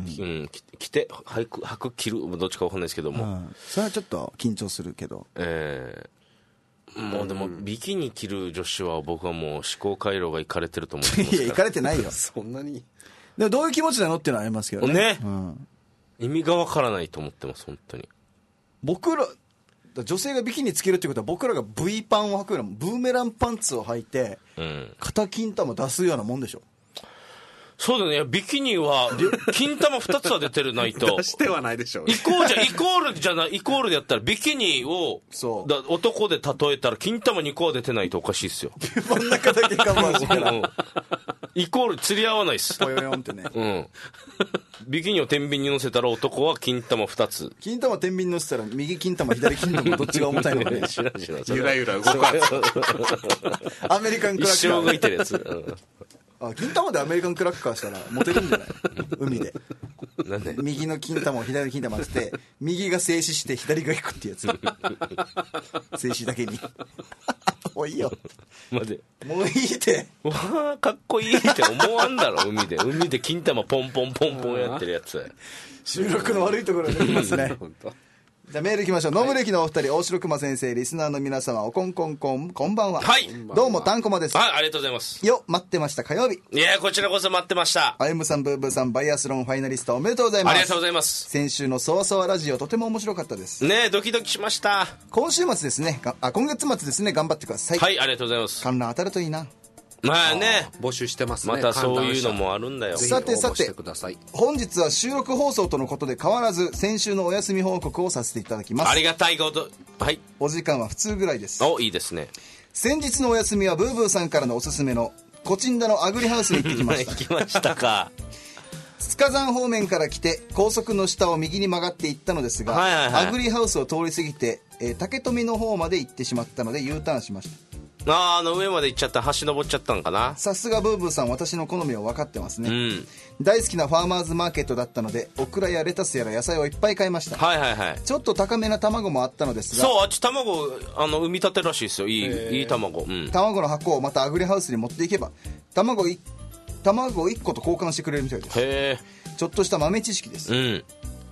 着て履く履く着るどっちかわかんないですけども、うん、 それはちょっと緊張するけど、 えー、もうでもビキニ着る女子は僕はもう思考回路がいかれてると思ってますから。 いやいかれてないよ。 そんなに。 でもどういう気持ちなのっていうのはありますけどね。 ね、うん、意味がわからないと思ってます本当に。 僕ら女性がビキニつけるってことは僕らが V パンを履くようなブーメランパンツを履いて、うん、肩金玉出すようなもんでしょ。 そうだね。ビキニは金玉ふたつは出てるないと出してはないでしょう、 ね、イコールじゃイコールじゃないイコールでやったらビキニをそうだ男で例えたら金玉にこは出てないとおかしいっすよ。 真ん中だけカバーしてから、うん、 イコール釣り合わないっす。 ポヨヨンってね、 うん、ビキニを天秤に乗せたら男は金玉ふたつ。 金玉天秤に乗せたら右金玉左金玉どっちが重たいのかね。 知らん知らん。 ゆらゆら動かずアメリカンクラッカー一生動いてるやつ、うんあ、金玉でアメリカンクラッカーしたらモテるんじゃない？海でなんで右の金玉を左の金玉にして右が静止して左が行くってやつ。静止だけにもういいよ待てもういいってわあかっこいいって思わんだろ。海で海で金玉ポンポンポンポンやってるやつ。 収録の悪いところになりますね。じゃあメールいきましょう。野村駅のお二人、大城熊先生、リスナーの皆様、おこんこんこん、こんばんは。 はい。 どうも、たんこまです。 はい、ありがとうございます。 よ、待ってました、火曜日。 いや、こちらこそ待ってました。 あゆむさん、ブーブーさん、バイアスロンファイナリスト、おめでとうございます。 ありがとうございます。 先週のそわそわラジオ、とても面白かったです。 ねえ、ドキドキしました。 今週末ですね、あ、今月末ですね、頑張ってください。 はい、ありがとうございます。 観覧当たるといいな。 まあね、 募集してますね。 またそういうのもあるんだよ。 さてさて、本日は収録放送とのことで変わらず先週のお休み報告をさせていただきます。 ありがたいこと。はい。 お時間は普通ぐらいです。 お、いいですね。 先日のお休みはブーブーさんからのおすすめのコチンダのアグリハウスに行ってきました。 行きましたか。 塚山方面から来て高速の下を右に曲がって行ったのですが、はいはいはい、アグリハウスを通り過ぎて、えー、竹富の方まで行ってしまったので U ターンしました。 あ, あの上まで行っちゃった。橋登っちゃったんかな。 さすがブーブーさん、私の好みを分かってますね、うん、大好きなファーマーズマーケットだったのでオクラやレタスやら野菜をいっぱい買いました。 はいはいはい。 ちょっと高めな卵もあったのですが、 そう、あっち卵あの産み立てらしいですよ。いいいい卵、うん、 卵の箱をまたアグリハウスに持っていけば卵い卵いっこと交換してくれるみたいです。 へえ。 ちょっとした豆知識です、 うん、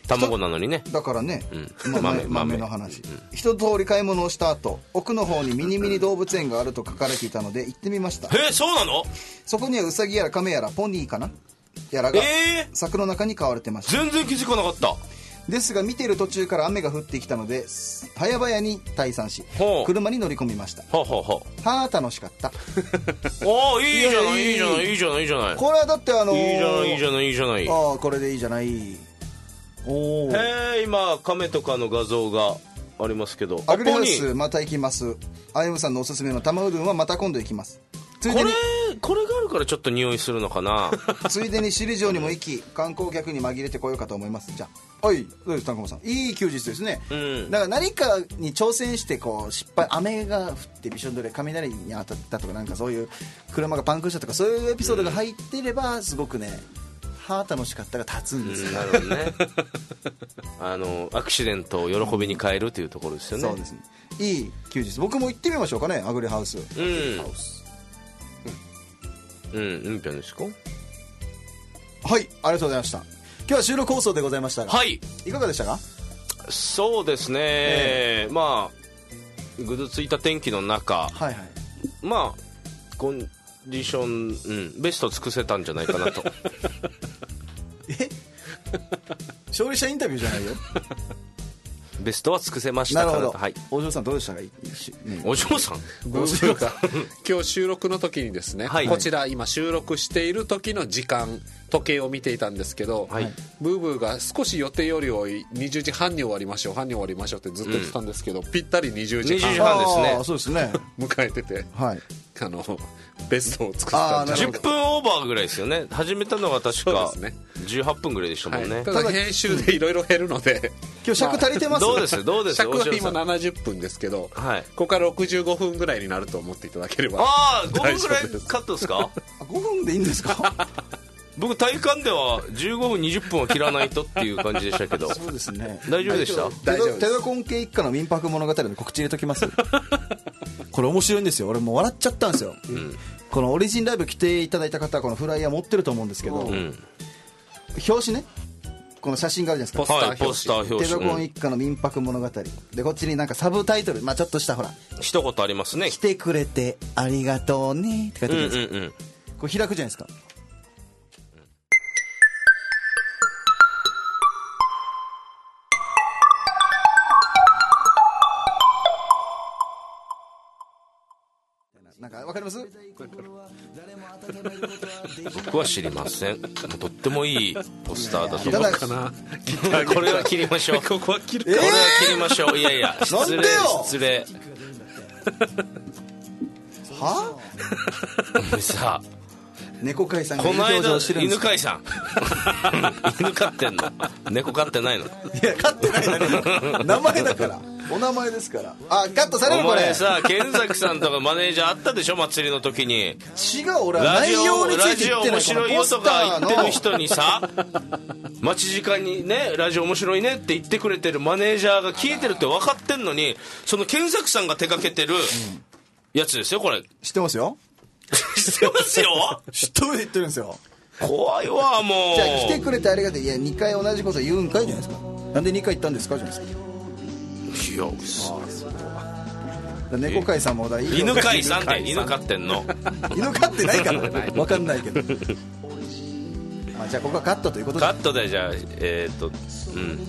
卵なのにね。 だからね、 うん、 ま、 豆豆の話、うん、一通り買い物をした後、奥の方にミニミニ動物園があると書かれていたので行ってみました。 えー、そうなの？ そこにはウサギやらカメやらポニーかなやらが柵の中に飼われてました。 全然気づかなかった。 ですが見ている途中から雨が降ってきたので早々に退散し車に乗り込みました。 ははははあ楽しかったおーいいじゃないいいじゃないいいじゃないいいじゃない。 これはだってあのー、 いいじゃないいいじゃないいいじゃない。 ああこれでいいじゃない。 おへえ今亀とかの画像がありますけど、 アグリハウスまた行きます。あゆむさんのおすすめの玉うどんはまた今度行きます。 ついでにこれこれがあるからちょっと匂いするのかなついでに首里城にも行き観光客に紛れてこようかと思います。じゃあはいどうです田中さん、いい休日ですね、うん、だから何かに挑戦してこう失敗、雨が降ってびしょ濡れ雷に当たったとかなんかそういう車がパンクしたとかそういうエピソードが入っていればすごくねはあ楽しかったが立つんですよ、 うん、なるほどねあのアクシデントを喜びに変えるというところですよね、 そうですね。いい休日、僕も行ってみましょうかね。アグリハウス、うん、ハウスうん、うん、ぴゃんですか。 はい、ありがとうございました。今日は収録放送でございましたが、 はい、 いかがでしたか。 そうですね、えー、まあぐずついた天気の中、はいはい、まあコンディション、うん、ベスト尽くせたんじゃないかなとえ勝利者インタビューじゃないよベストは尽くせましたから。 なるほど、 はい、 お嬢さんどうでしたか。 お嬢さん今日収録の時にですね、はい、こちら今収録している時の時間時計を見ていたんですけど、はい、ブーブーが少し予定より多いにじゅうじはんに終わりましょうはんに終わりましょうってずっと言ってたんですけど、うん、ぴったりにじゅうじはんにじゅうじはんですね。 あそうですね迎えてて、はい、あのベストを作ったんじゃないか。 じゅっぷんオーバーぐらいですよね。始めたのが確かじゅうはっぷんぐらいでしたもんね、はい、 ただ編集でいろいろ減るので今日尺足りてます、 まあ、どうですどうです尺は今ななじゅっぷんですけど、はい、ここからろくじゅうごふんぐらいになると思っていただければ。 ああごふんぐらいカットですかごふんでいいんですか僕体感ではじゅうごふんにじゅっぷんは切らないとっていう感じでしたけどそうですね。 大丈夫でした。 大丈夫です。テダコン家一家の民泊物語の告知入れときますこれ面白いんですよ。俺もう笑っちゃったんですよ、うん、このオリジンライブ来ていただいた方はこのフライヤー持ってると思うんですけど、うん、表紙ねこの写真があるじゃないですか。 ポスター表紙、はい、ポスター表紙テダコン一家の民泊物語でこっちになんかサブタイトル、まあ、ちょっとしたほら一言ありますね。 来てくれてありがとうねって書いてあるんです、うんうんうん、これ開くじゃないですか。なんかわかります？ 僕は知りません。とってもいいポスターだと思うかな。 これは切りましょう。 ここは切るか。 これは切りましょう。いやいや失礼失礼はさあ猫飼いさんがこの間犬飼いさん犬飼ってんの？猫飼ってないの？いや飼ってないの名前だからお名前ですから。あカットされるこれ。 お前さ健作さんとかマネージャーあったでしょ祭りの時に。 違う俺は内容について言ってない。 ラジオ面白いよとか言ってる人にさ待ち時間にねラジオ面白いねって言ってくれてるマネージャーが聞いてるって分かってんのにその健作さんが手掛けてるやつですよこれ。 知ってますよ知ってますよ知ってる言ってるんですよ。 怖いわもう。 じゃあ来てくれてありがとう。いやにかい同じこと言うんかいじゃないですか。なんでにかい言ったんですかじゃないですか。 いや嘘。 猫飼いさんも犬飼いさんって犬飼ってんの犬飼ってないから分かんないけどまあじゃあここはカットということでカットでじゃあえー、っとうん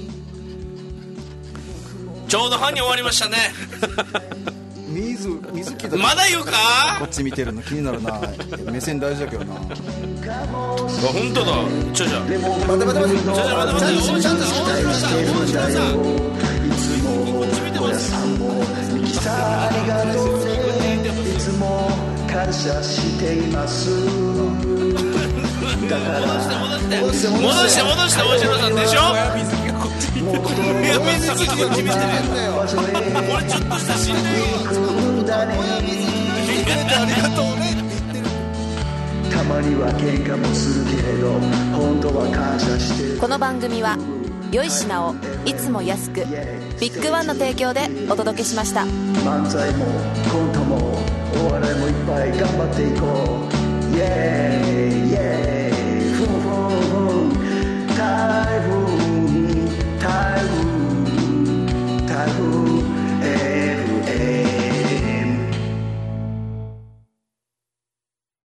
ちょうど半に終わりましたね水水木だまだ言うか。 こっち見てるの気になるな目線大事だけどな。 本当だ。ちょじゃ待て待て待て待てちょじゃ待て待てちゃんとそうだよ大島さんこっち見てます。 ありがとうねいつも感謝していますだから戻して戻して戻して大島さんでしょ。いや水木こっち見てる。俺ちょっとした死んでるよ。ありがとうねたまには喧嘩もするけれど本当は感謝してる。 この番組は良い品をいつも安くビッグワンの提供でお届けしました。 漫才もコントもお笑いもいっぱい頑張っていこうイエーイイエーイ